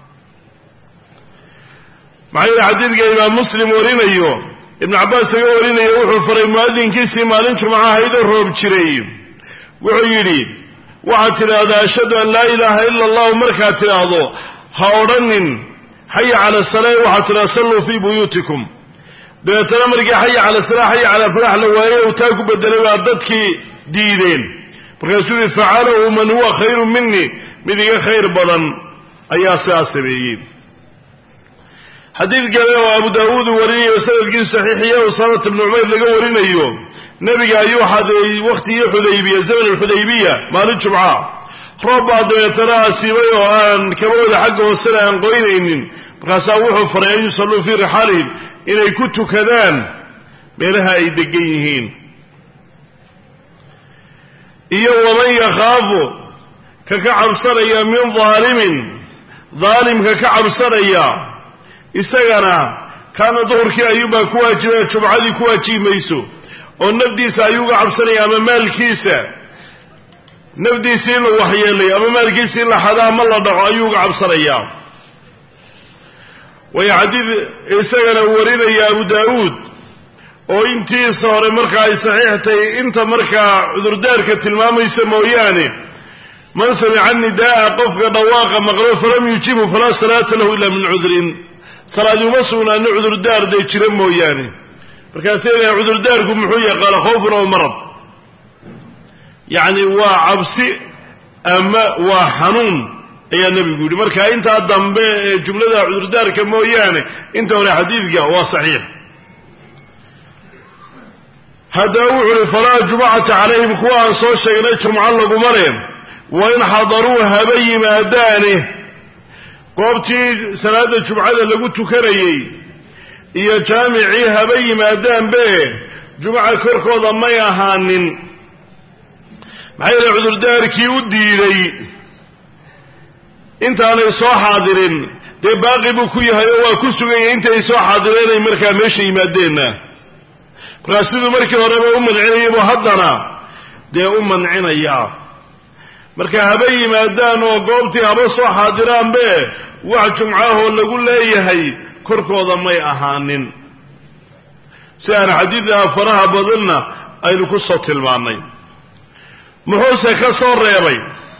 maxaa yeele xadiidka imaam muslim warinayo ibnu cabbaas kaga warinayo wuxuu faray mu'adinkiisii maalin jumca ahaydoo roob jiray wuxuu yidhi waxaad tidhaahdaa ashhadu an laa ilaaha ila allahu markaad tidhaahdo ha odhanin xaya cala asalaa waxaad tidhahda salluu fii buyuutikum dabeetana markii xaya cala asalaa xaya cala falax la waaye uu taa ku bedelay baa dadkii diideen markaasuu yihi facalahu man huwa khayru minii mid iga khayr badan ayaa sidaas sameeyey حديث قال أبو داود وريه وسند كيس صحيحية وصالة بن عمير لقى ورينيه نبي أيوه وقت الحديبية زمن الحديبية ما للجمعة ربع ترى سيبيه أن كبروا حقه السنة عن قوينين فقاسوهم فرعين يصلوا في رحالهم إلى كنت كذان بينها يدقيهين إيوه ومن يخافوا ككعب سريا من ظالم ككعب سريا استغنى كان ظهرك أيوبا كواجبا شبعدي كواجي ميسو ونبدي سأيوبا عبسريا أما مالكيسا نبدي سين وحي لي أما مالكيسين لحدام الله دعو أيوبا عبسريا ويعدد استغنى ورينا يا أبو داود وإنتي صار مركا صحيحتي انت مركا عذر دارك التلمام يسموياني من سمع النداء قفك ضواق مغروف فلم يجيبه فلا صلاة له إلا من عذر صلاة مصرنا أن عذر دار دي تلمو يعني فكاسين عذر داركم محوية قال خوف ومرض يعني وعبسي أما وحنون أي النبي يقول مركا انت أدام جملة عذر دارك موياني انت ولا حديث هو صحيح هذا وعلي فلا جمعة عليهم كوان صوشا إليكم معلق مريم وإن حضروها بي ما دانه قوبتي سنة الجمعة اللي قلت كريي إيا جامعيها بي ما دان به جمعة كركو ضمي أهانن معايا العذر داركي ودي لي انت علي صو حاضرين دي باقي بكويها يوا كسوغي انت يسو حاضرين مركا ماشي ما دينا قاسدو مركي ورابا عنيا وحضنا دي عنيا marka habay yimaadaan oo goobtii haba soo xaadiraan be wax jumcaha lagu leeyahay korkooda may ahaanin si aan xadiidka faraha badanna aynu ku soo tilmaanay muxuu ka soo reebay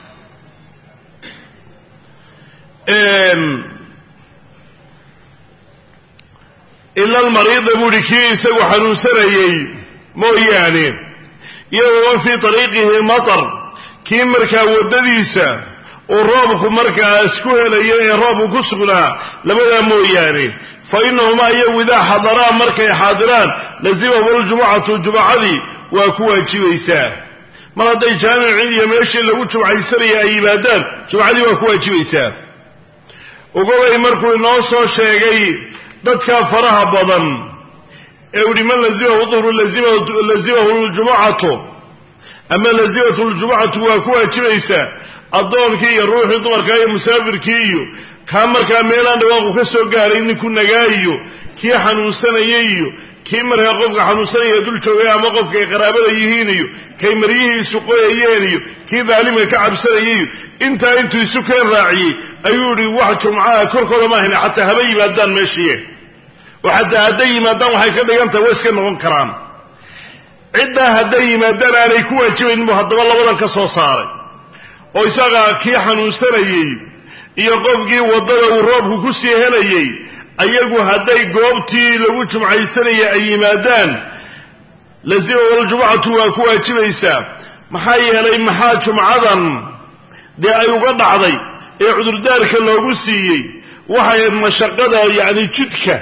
illa al-marid buriki isagu xanuunsanayay mooyaane iyo fi tariiqihi matar kii markaa wadadiisa oo roobku markaa isku helaya ee roobku ku sugnaa labada mooyaane fa innahuma yawida hadara markay xaadiraan lazima wal jumu'atu jumu'adi waa ku waajibaysaa mar haday jaamici iyo meeshii lagu jumcaysanaya ay yimaadaan jumu'adi waa ku waajibaysaa ogolay markuu inoo soo sheegay dadka faraha badan ee wadiman lazima wadhuru lazima jumu'atu أما لزيمة الجمعة وكوا جبيسا الضوء كي يروح يضمر كي مسافر كيو كامر كاميلان دواقو كسو قارين كنا جايو كي حنوسنا ييو كي مرها قفك حنوسنا يدل شوية مقف كي قرابة يهينيو كي مريه سقوية يهينيو كي ذاليم كعب سنة ييو انت سكين راعي أيوري واحد شمعاه كركو ما هنا حتى هبي مادان ماشيه وحتى هدي مادان وحي كده ينتا واسكن غنكران عدة هدي مادان علي كوا جبين مهدب الله ودن كسو صاري oo isaga kii xanuunsanayay iyo qofkii wadada uu roobku ku sii helayay ayagu haday goobtii lagu jumcaysanay ay yimaadaan lazima wal jumcatu waa ku waajibaysaa maxaa yeelay maxaa jumcadan dee ay uga dhacday ee cudurdaarka loogu siiyey waxay mashaqada yaani jidka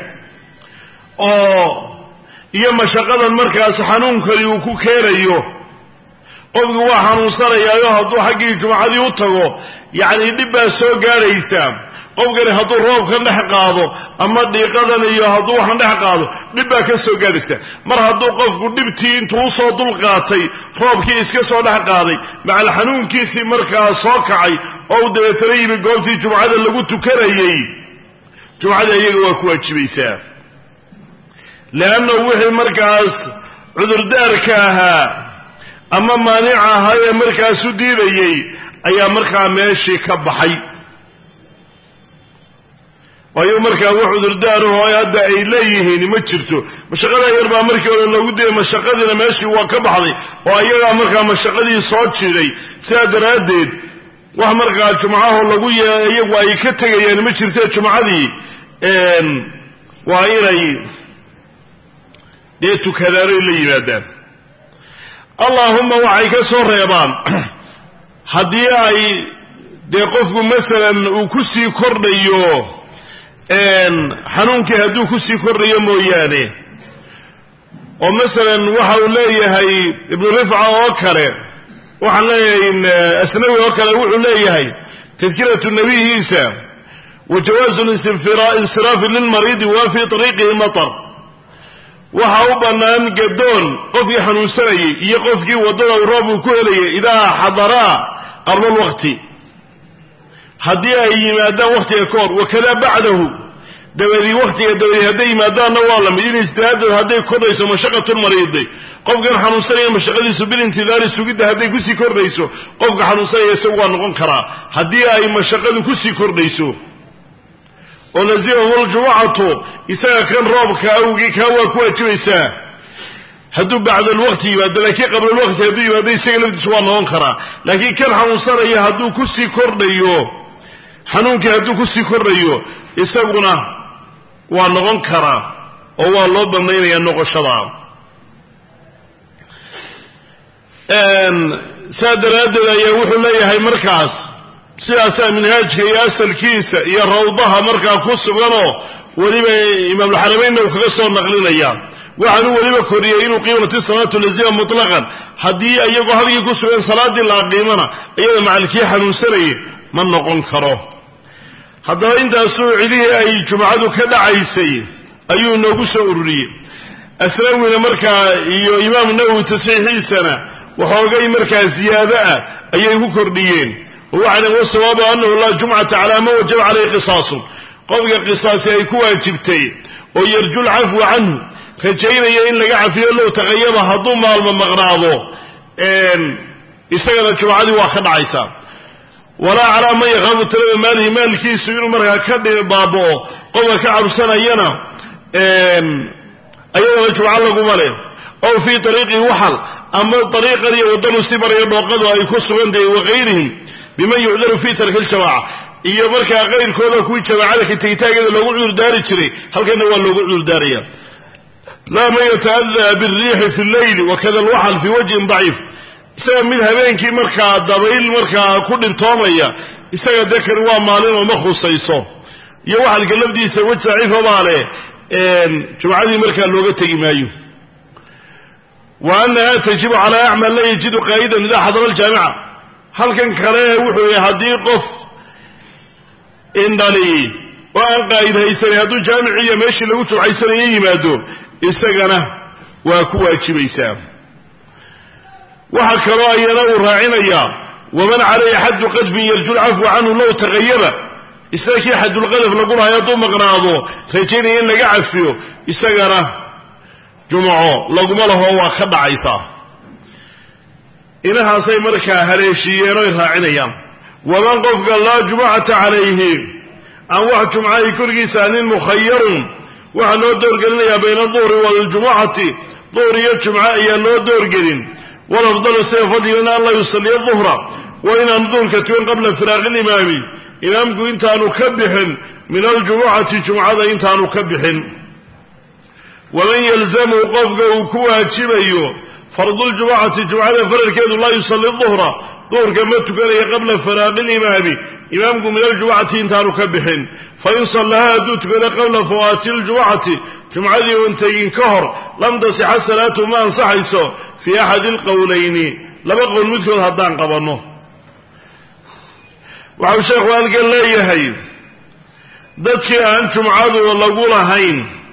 oo iyo mashaqadan markaas xanuunkani uu ku keenayo qofku waa xanuunsanayaayo hadduu xaggii jumcadii u tago yaani dib baa soo gaaraysa qofkani hadduu roobka dhex qaado ama dhiiqadan iyo hadduu waxan dhex qaado dib baa ka soo gaaraysa mar hadduu qofku dhibtii intuu usoo dul qaatay roobkii iska soo dhex qaaday macal xanuunkiisii markaa soo kacay oo dabeetana yimi goobtii jumcada lagu tukanayay jumcada iyaga waa ku waajibaysaa leanna wixii markaas cudurdaarka ahaa ama maanica ahaa ee markaas u diidayay ayaa markaa meeshii ka baxay waayo markaa wax cudurdaaraho hadda ay leeyihiin ma jirto mashaqada yar baa markii hore loogu dayay mashaqadiina meeshii waa ka baxday oo ayagaa markaa mashaqadii soo jiray sidaa daraaddeed wax markaa jumcaho lagu iyagu ay ka tegayaan ma jirte jumcadii waa inay dee tukadaanay la yimaadaan allahumma waxay ka soo reebaan haddii ay dee qofku masalan uu ku sii kordhayo xanuunkii hadduu kusii kordhayo mooyaane oo masalan waxa uu leeyahay ibnu rifca oo kale waxaan leeyahay asnawi oo kale wuxuu leeyahay tadkiratu nabiyiisa wajawaazu insiraafi lilmariidi wa fii ariiqihi matar waxa u bannaan gadoon qofkii xanuunsanayay iyo qofkii waddada roob uu ku helayay idaa xadaraa qabla alwaqti haddii ay yimaadaan waktiga ka hor wakada bacdahu dabadii waktiga dabadii hadday yimaadaanna waa lamid in istihaadad hadday kordhayso mashaqatulmariidi qofkan xanuunsanaya mashaqadiisu bilintidaari sugidda hadday kusii kordhayso qofka xanuunsanaya isagu waa noqon karaa haddii ay mashaqadu kusii kordhayso oo lazimahu ljumucatu isaga kan roobka awgii kaa waa ku waajibaysaa hadduu bacda alwaqti yimaado laakiin qabla alwaqti hadduu yimaado isaga laftiisu waa noqon karaa laakiin kan xanuunsanaya hadduu kusii kordhayo xanuunkii hadduu kusii kordhayo isaguna waa noqon karaa oo waa loo banaynayaa noqoshada saa daraaddeed ayaa wuxuu leeyahay markaas sidaasaa minhaajka iyo asalkiisa iyo rawdaha markaa ku suganoo weliba imaamulxarameynna uu kaga soo naqlinaya waxaanu weliba koriyey inuu qiimati salaatu lazima mutlaqan haddii iyagoo halkii ku sugan salaaddii la aqiimana iyada macalkii xanuunsanayay ma noqon karo haddaba intaasuu cidihii ay jumcadu ka dhacaysay ayuu inoogu soo ururiyey asrawina markaa iyo imaamu nawowi tasxiixiisana waxoogay markaa ziyaado ah ayay ku kordhiyeen waxayna wasawaabu annahu laa jumcata calaa man wajaba calayhi qisaasun qofka qisaasi ay ku waajibtay oo yarju lcafwa canhu rajaynaya in laga cafiyo low taqayaba hadduu maalmo maqnaado isagana jumcadii waa ka dhacaysaa walaa calaa man yakaafu talaba maalihi maalkiisu inuu markaa ka baaba'o qofka ka cabsanayana ayadana jumco laguma leh ow fii ariiqihi waxal ama ariiqan iyo waddanu si marayo dhooqadu ay ku sugantahay wakayrihim biman yucdaru fii tarki ljamaaca iyo markaa kayrkooda kuwii jamaacada ka tegitaageeda loogu cudurdaari jiray halkana waa loogu cudurdaaraya laa man yata'adaa biriixi fi lleyli wakada alwaxal fii wajhin daciif isaga mid habeenkii markaa dabayl markaa ku dhintoomaya isaga dekani waa maalin oo ma khusayso iyo waxalka lafdiisa wej daciifa baa leh jumcadii markaa looga tegi maayo wa annaha tajibu calaa acmal la yajidu qaa'idan idaa xadara aljaamica halkan kale wuxuu yahay haddii qof indhali oo aan qaa'id haysanay hadduu jaamiciiyo meeshii lagu jumcaysanayo yimaado isagana waa ku waajibaysaa waxaa kaloo ayana uu raacinayaa waman calayhi xaddu qadfin yarju lcafwa canhu low tagayaba isaga kii xaddulqadaf lagu lahay hadduu maqnaado rajaynaya in laga cafiyo isagana jumco laguma laho waa ka dhacaysaa inahaasay markaa haleeshiiyeen oy raacinayaan waman qofka laa jumucata calayhi aan wax jumca ay korgiisa anin mukhayarun waxaa loo doorgelinayaa bayna aduhri waljumucati duhr iyo jumco ayaa loo doorgelin walafdalu sida fadligana an laa yusaliya duhra wa inaan duhurka tukan qabla firaaqi limaami imaamku intaanu ka bixin min aljumucati jumcada intaanu ka bixin waman yalzamhu qofka uu ku waajibayo farduljumucati jumcada faralkeedu laa yusali duhra duhurka ma tukanaya qabla firaaqi limaami imaamku min aljumucati intaanu ka bixin fain sallahaa hadduu tukado qabla fawaati ljumucati jumcadii un tegin ka hor lam tasixa salaatu ma ansaxayso fii axadi alqowlayni laba qowl midkood haddaan qabanno waxau sheekhu halkan leeyahay dadkii aan jumcadu lagu lahayn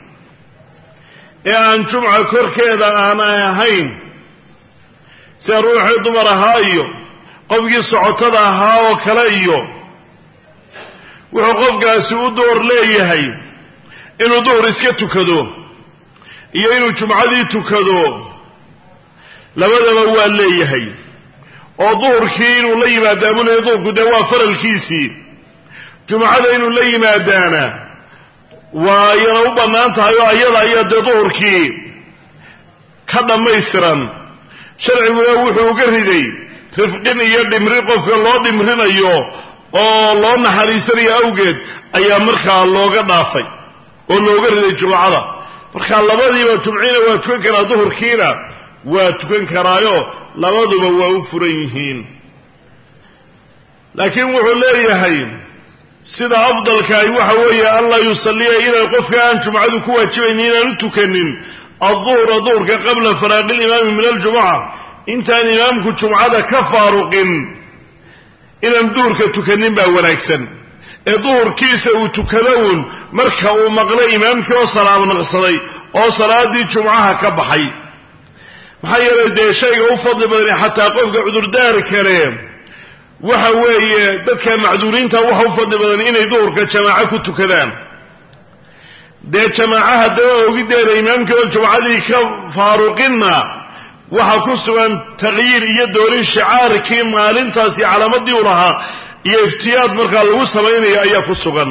ee aan jumca korkeeda aanay ahayn sida ruuxii dumar ahaa iyo qofkii socotada ahaa oo kale iyo wuxuu qofkaasi u door leeyahay inuu duhur iska tukado iyo inuu jumcadii tukado labadaba waa leeyahay oo duhurkii inuu la yimaado abuley duhurku dee waa faralkiisii jumcada inuu la yimaadaana waa iyana u bannaan tahay oo iyada ayaa dee duhurkii ka dhammaystiran sharciguna wuxuu uga riday rifqin iyo dhimri qofka loo dhimrinayo oo loo naxariisanayo awgeed ayaa markaa looga dhaafay oo looga riday jumcada markaa labadiiba jumciina waa tukan karaa duhurkiina waa tukan karaayo labaduba waa u furan yihiin laakiin wuxuu leeyahay sida afdalka ay waxa weeye alla yusalliya inay qofka aan jumcadu ku waajibayn inaan u tukanin adduhra duhurka qabla faraaqi limaami min aljumuca intaan imaamku jumcada ka faaruqin inaan duhurka tukanin baa wanaagsan ee duhurkiisa uu tukadowun marka uu maqlay imaamkii oo salaam naqsaday oo salaadii jumcaha ka baxay maxaa yeelay dee shayga u fadli badan xataa qofka cudurdaar kale waxa weeye dadka macduuriinta waxa u fadli badan inay duhurka jamaaco ku tukadaan dee jamaacaha haddaba ogideeda imaamkii oo jumcadii ka faaruqinna waxa ku sugan taqyiir iyo doorin shicaarkii maalintaasi calaamadii u lahaa iyo iftiyaad markaa lagu samaynayo ayaa ku sugan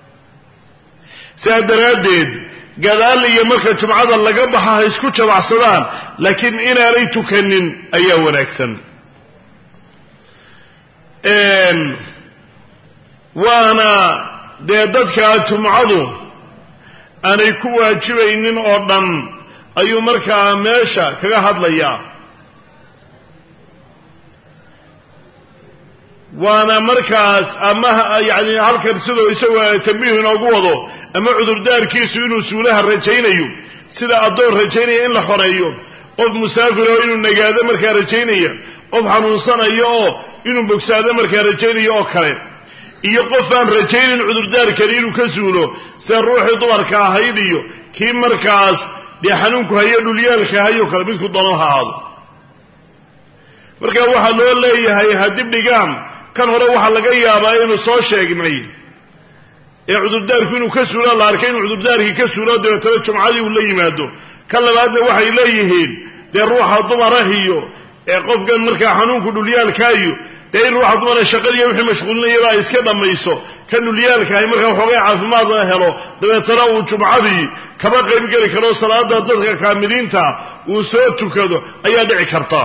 sidaa daraaddeed gadaal iyo marka jumcada laga baxa ha isku jamacsadaan laakiin inaanay tukanin ayaa wanaagsan waana dee dadka jumcadu aanay ku waajibaynin oo dhan ayuu markaa meesha kaga hadlayaa waana markaas ama yani halkan sidoo isagoo tambiih inoogu wado ama cudurdaarkiisu inuu suulaha rajaynayo sida addoon rajaynaya in la xoreeyo qof musaafir oo inuu nagaado markaa rajaynaya qof xanuunsanayo oo inuu bogsaado markaa rajaynaya oo kale iyo qof aan rajaynin cudurdaarkani inuu ka suulo sida ruuxii dumarka ahayd iyo kii markaas dee xanuunku hayo dhulyaalka hayo kale midku dano ha ahaado marka waxaa loo leeyahay hadib dhigaan kan hore waxaa laga yaabaa inuu soo sheegnay ee cudurdaarku inuu ka suulo la arkay inuu cudurdaarkii ka suulo dabeetana jumcadii uu la yimaado kan labaadna waxay leeyihiin dee ruuxa dumarahiyo ee qofkan markaa xanuunku dhulyaalkaayo dee in ruuxa dumara shaqadiiyo wixii mashquulinayaba ay iska dhammayso kan dhulyaalkahay markaa waxoogay caafimaad la helo dabeetana uu jumcadii kama qayb geli karo salaada dadka kaamiliinta uu soo tukado ayaa dhici karta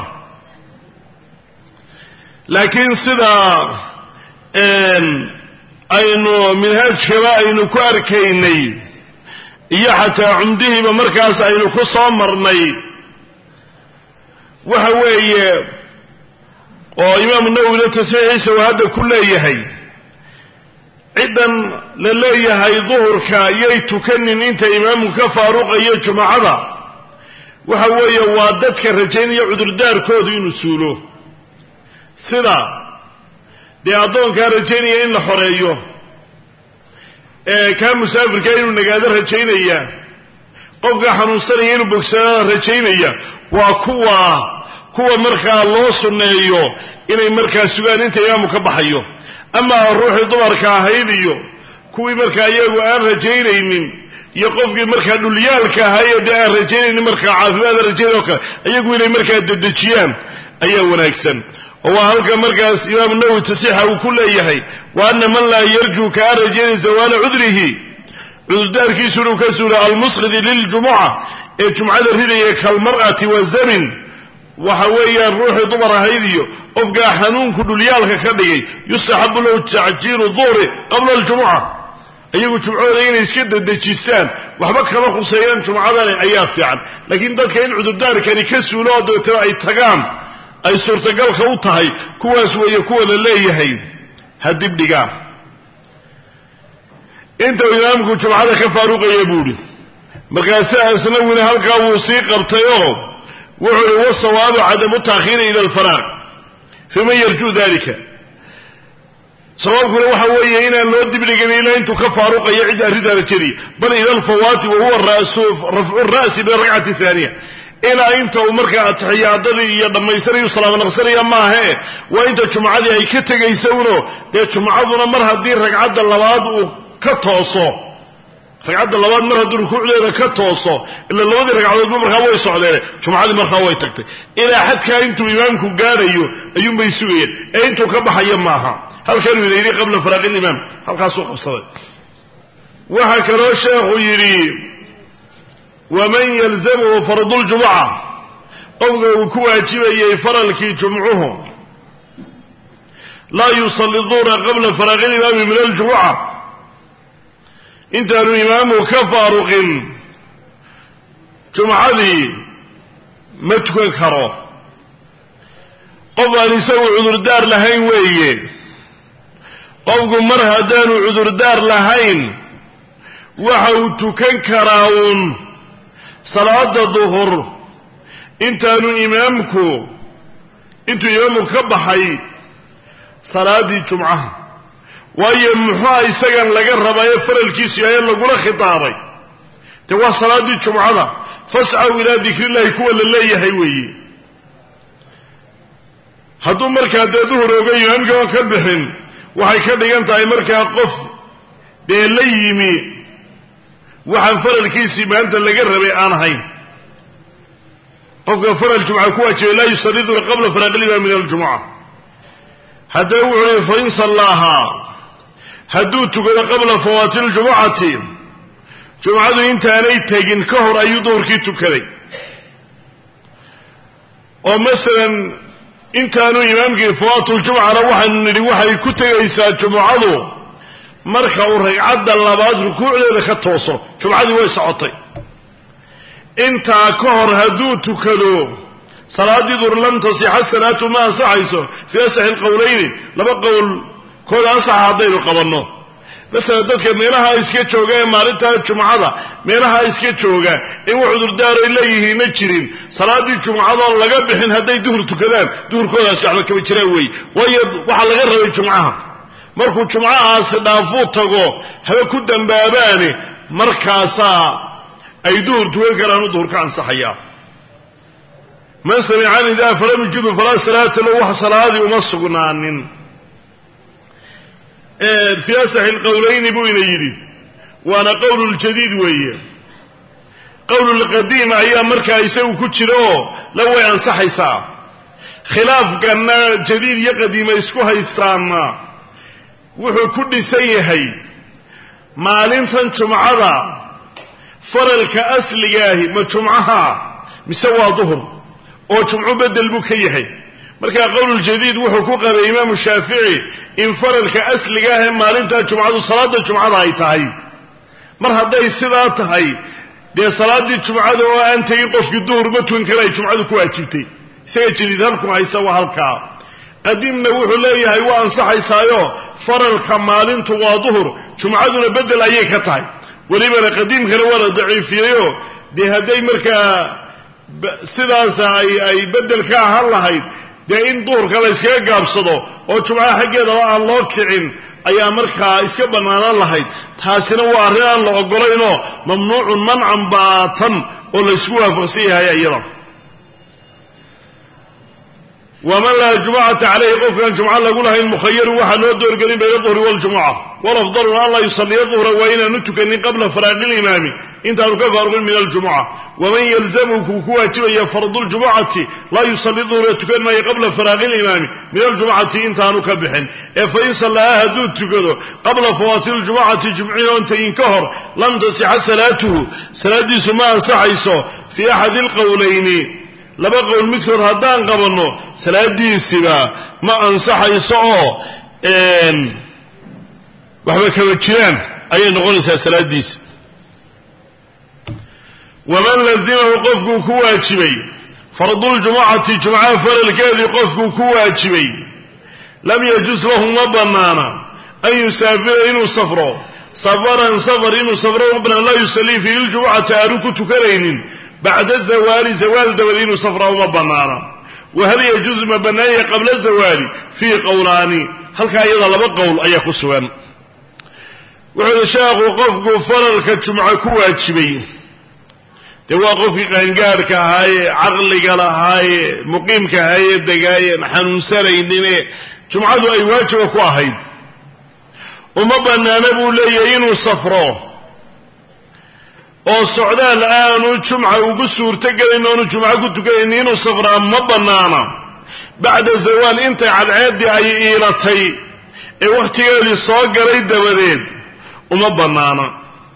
laakiin sida aynu minhaajkaba aynu ku arkaynay iyo xataa cumdihiiba markaas aynu ku soo marnay waxa weeye oo imaamu nawwina tasxiixiisa uu hadda ku leeyahay ciddan la leeyahay duhurka yay tukanin inta imaamku ka faaruqayo jumacada waxa weeye waa dadka rajaynaya cudurdaarkoodu inuu suulo sida dee addoonkaa rajaynaya in la xoreeyo kaa musaafirka inuu nagaado rajaynaya qofka xanuunsanaya inuu bogsaado rajaynaya waa kuwa markaa loo sunneeyo inay markaa sugaan inta imaamu ka baxayo ama ruuxii dumarka ahayd iyo kuwii markaa iyagu aan rajaynaynin iyo qofkii markaa dhulyaalka ahayo dee aan rajaynaynin markaa caafimaada rajaynay oo kale iyagu inay markaa dedejiyaan ayaa wanaagsan oo waa halka markaas imaamu nawowi tasiixa uu ku leeyahay wa ana man laa yarjuu kaa rajaynay zawaala cudrihi cudurdaarkiisu inuu ka suulo almusqidi liljumuca ee jumcada ridaya kalmar'ati wazamin waxa weeyaan ruuxii dumar ahayd iyo qofkaa xanuunku dhulyaalka ka dhigay yustaxabu lahu tacjiilu duhri qabla aljumuca iyagu jumcooda inay iska dedejistaan waxba kama khuseeyaan jumcadani ayaa fiican laakiin dadka in cudurdaarkani ka suulo oo dabeetana ay tagaan ay suurtagalka u tahay kuwaas weeye kuwa la leeyahay ha dibdhigaan inta uu imaamku jumcada ka faaruqaya buuhi markaasi asnawina halkaa wuu sii qabtayoo wuxuu ihi wasawaabu cadamu taakhiiri ila alfaraaq faman yarjuu dalika sawaabkuna waxa weeye inaan loo dibdhigin ilaa intuu ka faaruqayo cid arrintaa rajadiya bal ila alfawaati wa huwa rafcu ra'si birakcati haaniya ilaa inta uu markaa atixiyaadadii iyo dhammaystirayu salaamo naqsanaya maahae waa inta jumcadii ay ka tegaysa uno dee jumcaduna mar haddii ragcadda labaad uu ka tooso ragcadda labaad mar hadduu rukuucdeeda ka tooso ila labadii ragcadoodba markaa way socdeen jumcadii markaa way tagtay ilaa xadkaa intuu imaamku gaadhayo ayuunbay sugayeen ee intuu ka baxayo maaha halkanuu ina yidhi qabla faraaqi ilimaam halkaasuu qabsaday waxaa kaloo sheekhu yidhi waman yalzamhu fardu ljumuca qofka uu ku waajibayay faralkii jumcuhu laa yusalli duhra qabla faraaqi ilimaami min aljumuca intaanu imaamu ka faaruqin jumcadii ma tukan karo qof aan isagu cudurdaar lahayn weeye qofku mar haddaanu cudurdaar lahayn waxa uu tukan karaa uun salaada duhur intuu imaamku ka baxay salaadii jumcaha waayo muxuu isagan laga rabaa faralkiisu yahay lagula khitaabay te waa salaadii jumcada fas'aw ila dhikrillahi kuwa la leeyahay weeye hadduu markaa dee duhur oga imaamka ka bixin waxay ka dhigan tahay markaa qof dee la yimi waxaan faralkiisii maanta laga rabay aan ahayn qofka faral jumca ku waajibay laa yusallidu qabla faraqliha min aljumca haddee wuxuu yihi fain sallaahaa hadduu tukado qabla fawaati ljumucati jumcadu intaanay tegin ka hor ayuu duhurkii tukaday oo masalan intaanu imaamkii fawaatuljumcana waxaanu nidhi waxay ku tegaysaa jumcadu marka uu ragcadda labaad rukuucdeeda ka tooso jumcadii way socotay intaa ka hor hadduu tukado salaadii duhur lam tasixa salaatu ma ansaxayso fii asaxi lqowlayni laba qowl kooda ansaxa haddaynu qabanno masalan dadka meelaha iska jooga ee maalinta jumcada meelaha iska jooga in wax cudurdaaray leeyihiinna jirin salaadii jumcadoon laga bixin hadday duhur tukadaan duhurkoodaasi waxba kama jiraan wey waayo waxaa laga rabay jumcaha markuu jumcahaasi dhaafuu tago haba ku dambaabaane markaasaa ay duhur tukan karaanu duhur ka ansaxayaa man samicani idaa falam yujibu falaa salaata lahu wax salaadii uma sugnaanin fii asaxi lqowlayni buu ina yidhi waana qowl ljadiid weeye qowl lqadiim ayaa markaa isagu ku jira oo la way ansaxaysaa khilaafkanna jadiid iyo qadiima isku haystaanna wuxuu ku dhisan yahay maalintan jumcada faralka asligaahi ma jumcaha mise waa duhur oo jumcu bedel buu ka yahay markaa qowluljadiid wuxuu ku qabay imaamu shaafici in faralka asliga ah ee maalintaa jumcadu salaada jumcada ay tahay mar hadday sidaa tahay dee salaadii jumcada oo aan tegin qofkii duhur ma tukan kara ay jumcadu ku waajibtay isaga jadiid halku haysa waa halkaa qadiimna wuxuu leeyahay waa ansaxaysaayo faralka maalintu waa duhur jumcaduna bedel ayay ka tahay welibana qadiimkana waa la daciifiyeyo dee hadday markaa sidaas ay bedel ka ahaan lahayd dee in duhurka la yskaga gaabsado oo jumcaha xaggeedaba aan loo kicin ayaa markaa iska bannaanaan lahayd taasina waa arrin aan la ogolaynoo mamnuucun mancan baatan oo laysku waafaqsan yahay iyada waman laa jumcata calayhi qofkaan jumco lagu lahayn mukhayarun waxaa loo doorgelin bayna duhri waljumuca walafdalun an laa yusaliya duhra waa inaanu tukanin qabla faraaqi limaami intaanu ka faaruqin min aljumuca waman yalzamuhu ku waajibaya farduljumucati laa yusali duhra tukan maayo qabla faraaqi limaami min aljumucati intaanu ka bixin ee fain sallaaha hadduu tukado qabla fawaati ljumucati jumcihi oon tegin ka hor lam tasixa salaatuhu salaadiisu ma ansaxayso fii axadi lqowlayni laba qowl midkood haddaan qabanno salaadiisiba ma ansaxayso oo waxba kama jiraan ayay noqonaysaa salaadiisa waman lazimahu qofkuu ku waajibay farduljumucati jumcaha faralkeedii qofkuu ku waajibay lam yajuz lahu ma bannaana an yusaafira inuu safro safaran safar inuu safro ma bannaan laa yusallii fiihi ljumucata aanu ku tukanaynin bacda zawaali zawaal dabadi inuu safraa uma bannaana wahal yajuuzu ma bannaanyah qabla zawaali fiihi qowlaani halkaa iyada laba qowl ayaa ku sugan wuxuu yihi sheekhu qofku faralka jumco ku waajibay dee waa qofkii qaangaarhka ahaaye caqliga lahaaye muqiimka ahaaye degaayeen xanuunsanayninee jumcadu ay waajiba ku ahayd uma bannaana buu leeyahay inuu safro oo socdaal aanu jumca ugu suurtogelayn oonu jumco ku tukanayn inuu safraa ma bannaana bacda zawaal intay cadceeddii ay iilatay ee wakhtigeedii soo galay dabadeed uma bannaana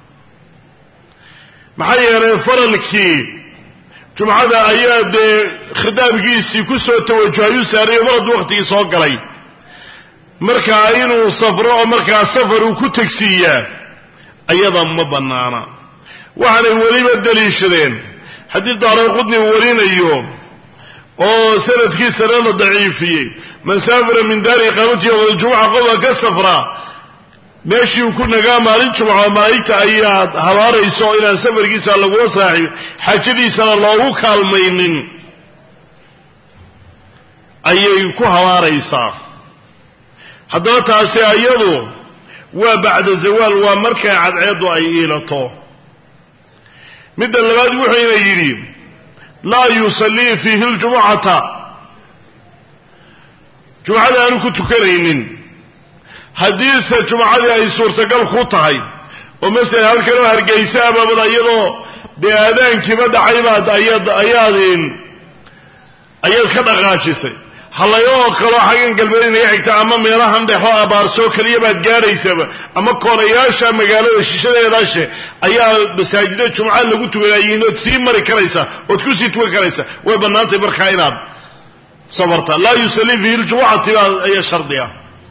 maxaa yeelay faralkii jumcada ayaa dee khitaabkiisii ku soo tawajuhayuu saarayo mar hadduu wakhtigii soo galay markaa inuu safro oo markaa safar uu ku tegsiiyaa ayada ma bannaana waxaanay weliba daliishadeen xadiid daaraqudni uu warinayo oo sanadkiisana la daciifiyey man saafara min daari iqaamati yowm aljumuca qofka ka safra meeshii uu ku nagaa maalin jumco malaa'igta ayaad habaarayso inaan safarkiisa lagula saaxiibin xajadiisana loogu kaalmaynin ayay ku habaaraysaa. haddaba taasi ayadu waa bacda zawaal, waa markay cadceeddu ay iilato. midda labaad wuxuyna yidhi laa yusallii fiihi ljumucata, jumcada aanu ku tukanaynin. haddiise jumcadii ay suurtagal ku tahay oo masalan halkanoo hargeysa abaabada iyadoo dee aadaankiiba dhacaybaad ayaad ka dhaqaajisay, hallayoo kaloo xaggan galbeed inaga xigta ama meelahan dhexo abaarsoo keliya baad gaadhaysaba, ama koonayaasha magaalada shishadeedaashe ayaa masaajida jumca lagu tukanayiin ood sii mari karaysa ood ku sii tukan karaysa, way bannaantay markaa inaad safarta. laa yusallii fiihi ljumucati ayaa shardiga.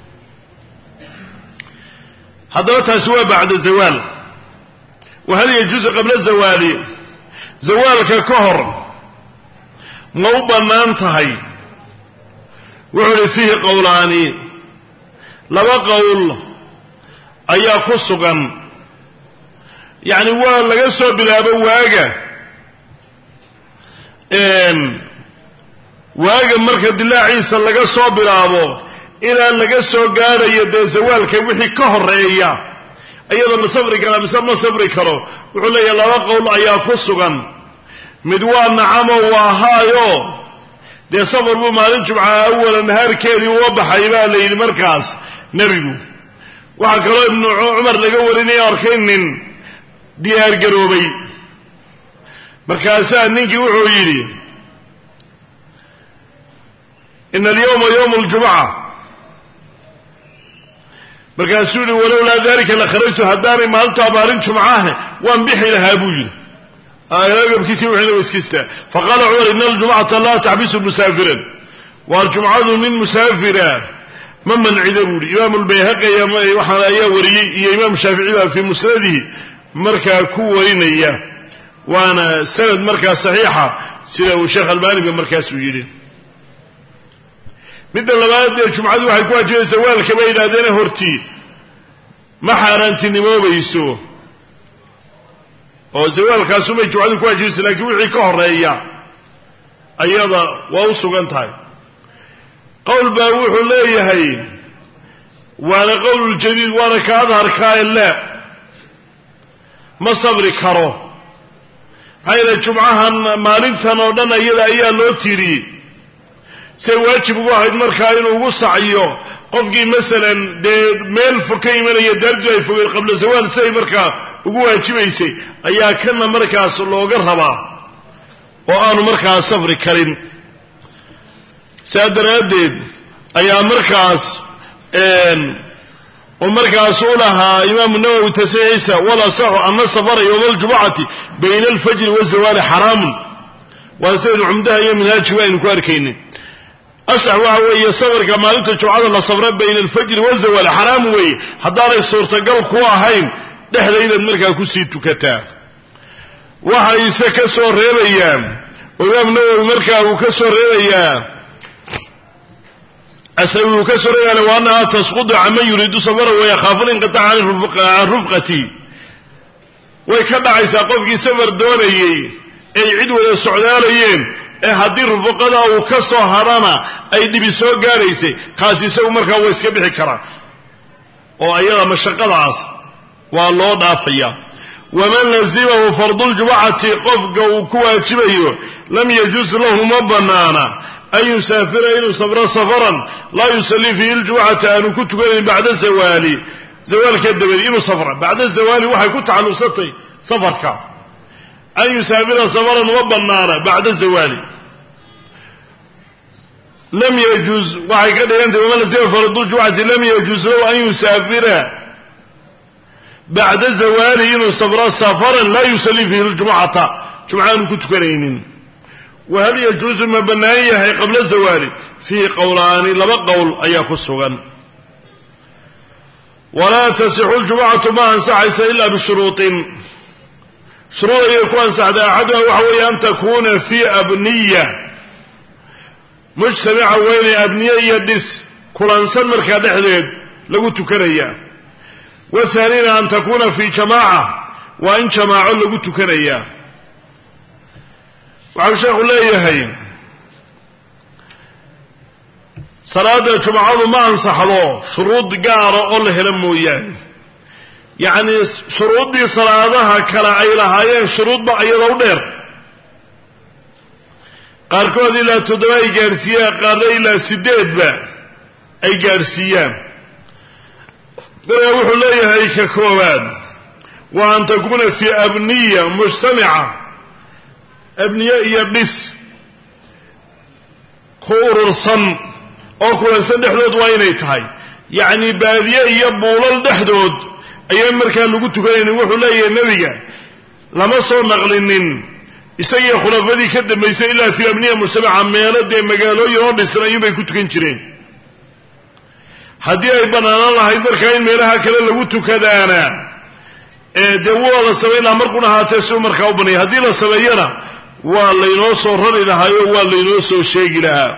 haddaba taasi waa bacda zawaal. wahal yajuusu qabla zawaali, zawaalka ka hor ma u bannaan tahay? wuxuu uhi fiihi qowlaani, laba qowl ayaa ku sugan. yacni waa laga soo bilaabo waaga marka dilaaciisa laga soo bilaabo ilaa laga soo gaadhayo dee zawaalka wixii ka horeeya iyada ma safri kara mise ma safri karo. wuxuu leeyahay laba qowl ayaa ku sugan. mid waa nacamo waa haayo, dee safar buu maalin jumca awala nahaarkeedii uga baxay baa la yidhi markaas nebigu. waxaa kaloo ibnu cumar laga warinaya arkay nin diyaar garoobay, markaasaa ninkii wuxuu yidhi ina alyawma yawmu ljumuca, markaasuu yihi walowlaa dalika la kharajtu, haddaanay maalintaa maalin jumcahe waan bixi lahaa buu yidhi. agabkiisii wuxuuna iskistaa. faqaala cumar ina aljumcata laa taxbisu musaafiran, waa jumcadu nin musaafira ma mancida buu yihi. imaamu lbayhaqi waxaana ayaa wariyey iyo imaam shaafici baa fii musnadihi markaa ku warinaya, waana sanad markaa saxiixa sida uu sheekh albaaniba markaasuu yidhi. midda labaad ee jumcadu waxay ku waajibaysa zawaalka bay yidhaahdeen hortii ma xaaraantinimoobayso, oo zawaalkaasumay jumcadu ku waajibaysa, laakiin wixii ka horeeya ayada waa u sugan tahay. qowl baa wuxuu leeyahay waana qowluljadiid, waana ka adharkaae la ma sabri karo. maxaa yeele jumcahan maalintan oo dhan iyada ayaa loo tiiriyey, say waajib ugu ahayd markaa inuu ugu sacyo qofkii masalan dee meel fog ka imanaya daardu ay fogeen qabla zawaal si ay markaa ugu waajibaysay, ayaa kana markaas looga rabaa oo aanu markaas safri karin. saa daraaddeed ayaa markaas oo markaas u lahaa imaamu nawowi tasixiisa wala saxu ana safara yowma aljumucati bayna alfajri wazawaali xaraamun, waa saynu cumdaha iyo minhaajiga aynu ku arkaynin. asax waxa weeye safarka maalinta jumcada la safra bayna alfajri wazawaali xaraam weeye, haddaanay suurtagal ku ahayn dhexdaydaad markaa kusii tukataa. waxayse ka soo reebayaan oo imaam nawowi markaa uu ka soo reebayaa asawi uu ka soo reebayaa wa annahaa tasqudu caman yuriidu safara wayakhaafu linqitaaca can rufqati, way ka dhacaysaa qofkii safar doonayey ay cid wada socdaalayeen ee haddii rufaqada uu ka soo hadhana ay dhibi soo gaadhaysay, kaasi isagu markaa waa iska bixi karaa oo ayada mashaqadaas waa loo dhaafaya. waman lazimahu farduljumucati, qofka uu ku waajibayo lam yajuus lahu ma banaana an yusaafira inuu safro safaran laa yusallii fiihi ljumucata, aanu ku tukanayn bacda zawaali, zawaalka dabadi inuu safra. bacda zawaali waxay ku tacalluqsatay safarka. an yusaafira safaran uma banaana bacda zawaali. lam yajuuz waxay ka dhigantay waman lazima farduljumucati lam yajuuz lahu an yusaafira bacda zawaali, inuu safro safaran laa yusallii fiihi ljumucata, jumca aanu ku tukanaynin. wahal yajuusu ma bannaan yahay qabla zawaali? fiihi qowlaani, laba qowl ayaa ku sugan. walaa tasixu ljumucatu ma ansaxaysa ilaa bishuruuطin, shuruud ayay ku ansaxday. axaduha waxa weeye an takuuna fii abniya, mujtamica weynay abniye iyo dhis kulansan markaa dhexdeed lagu tukanayaa wahaanina an takuuna fii jamaaca waa in jamaaco lagu tukanayaa waxau sheekhu leeyahay salaada jumcadu ma ansaxdo shuruud gaara oo la helo mooyaane yacni shuruuddii salaadaha kale ay lahaayeen shuruudba iyadoo u dheer qaarkood ilaa 7 ay gaadhsiiyaan qaarna ilaa 8ba ay gaadhsiiyaan markaa wuxuu leeyahay ka koowaad waa an takuuna fii abniya mujtamica abniye iyo dhis ku urursan oo kulansan dhexdood waa inay tahay yacni baadiye iyo buulal dhexdood ayaan markaa lagu tukanaynin wuxuu leeyahay nebiga lama soo naqlinin isagii khulafadii ka dambaysay ilaa fii abniya mujtamaca meelo dee magaalooyin oo dhisan ayuunbay ku tukan jireen haddii ay banaanaan lahayd markaa in meelaha kale lagu tukadaana dee waa la samayn lahaa markuna ahaatee si u markaa u banaya haddii la sameeyana waa laynoo soo rari lahaayo waa laynoo soo sheegi lahaa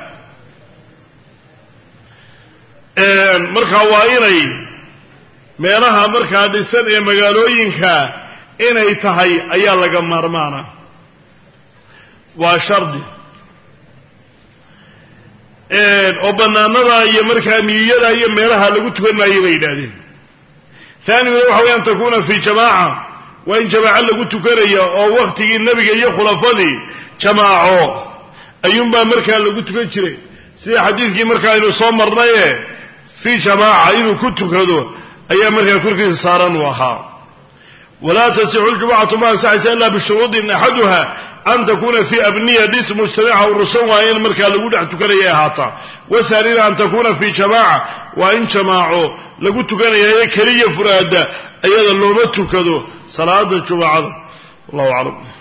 markaa waa inay meelaha markaa dhisan ee magaalooyinka inay tahay ayaa laga maarmaana waa shardi oo banaanada iyo markaa miyada iyo meelaha lagu tukan maayo bay yidhaahdeen taaniguna waxa way an takuuna fii jamaaca waa in jamaaco lagu tukanaya oo waktigii nebiga iyo khulafadii jamaaco ayuunbaa markaa lagu tukan jiray sida xadiidkii markaa aynu soo marnaye fii jamaaca inuu ku tukado ayaa markaa korkiisa saaran u ahaa walaa tasixu ljumucatu ma ansaxaysa ila bishuruudin axaduha an takuuna fii abniya dhis mujtamica urusan waa in markaa lagu dhex tukanaya ahaataa wahaanina an takuuna fii jamaaca waa in jamaaco lagu tukanaya ee keliya furaada ayada looma tukado salaada jumacada wallahu aclam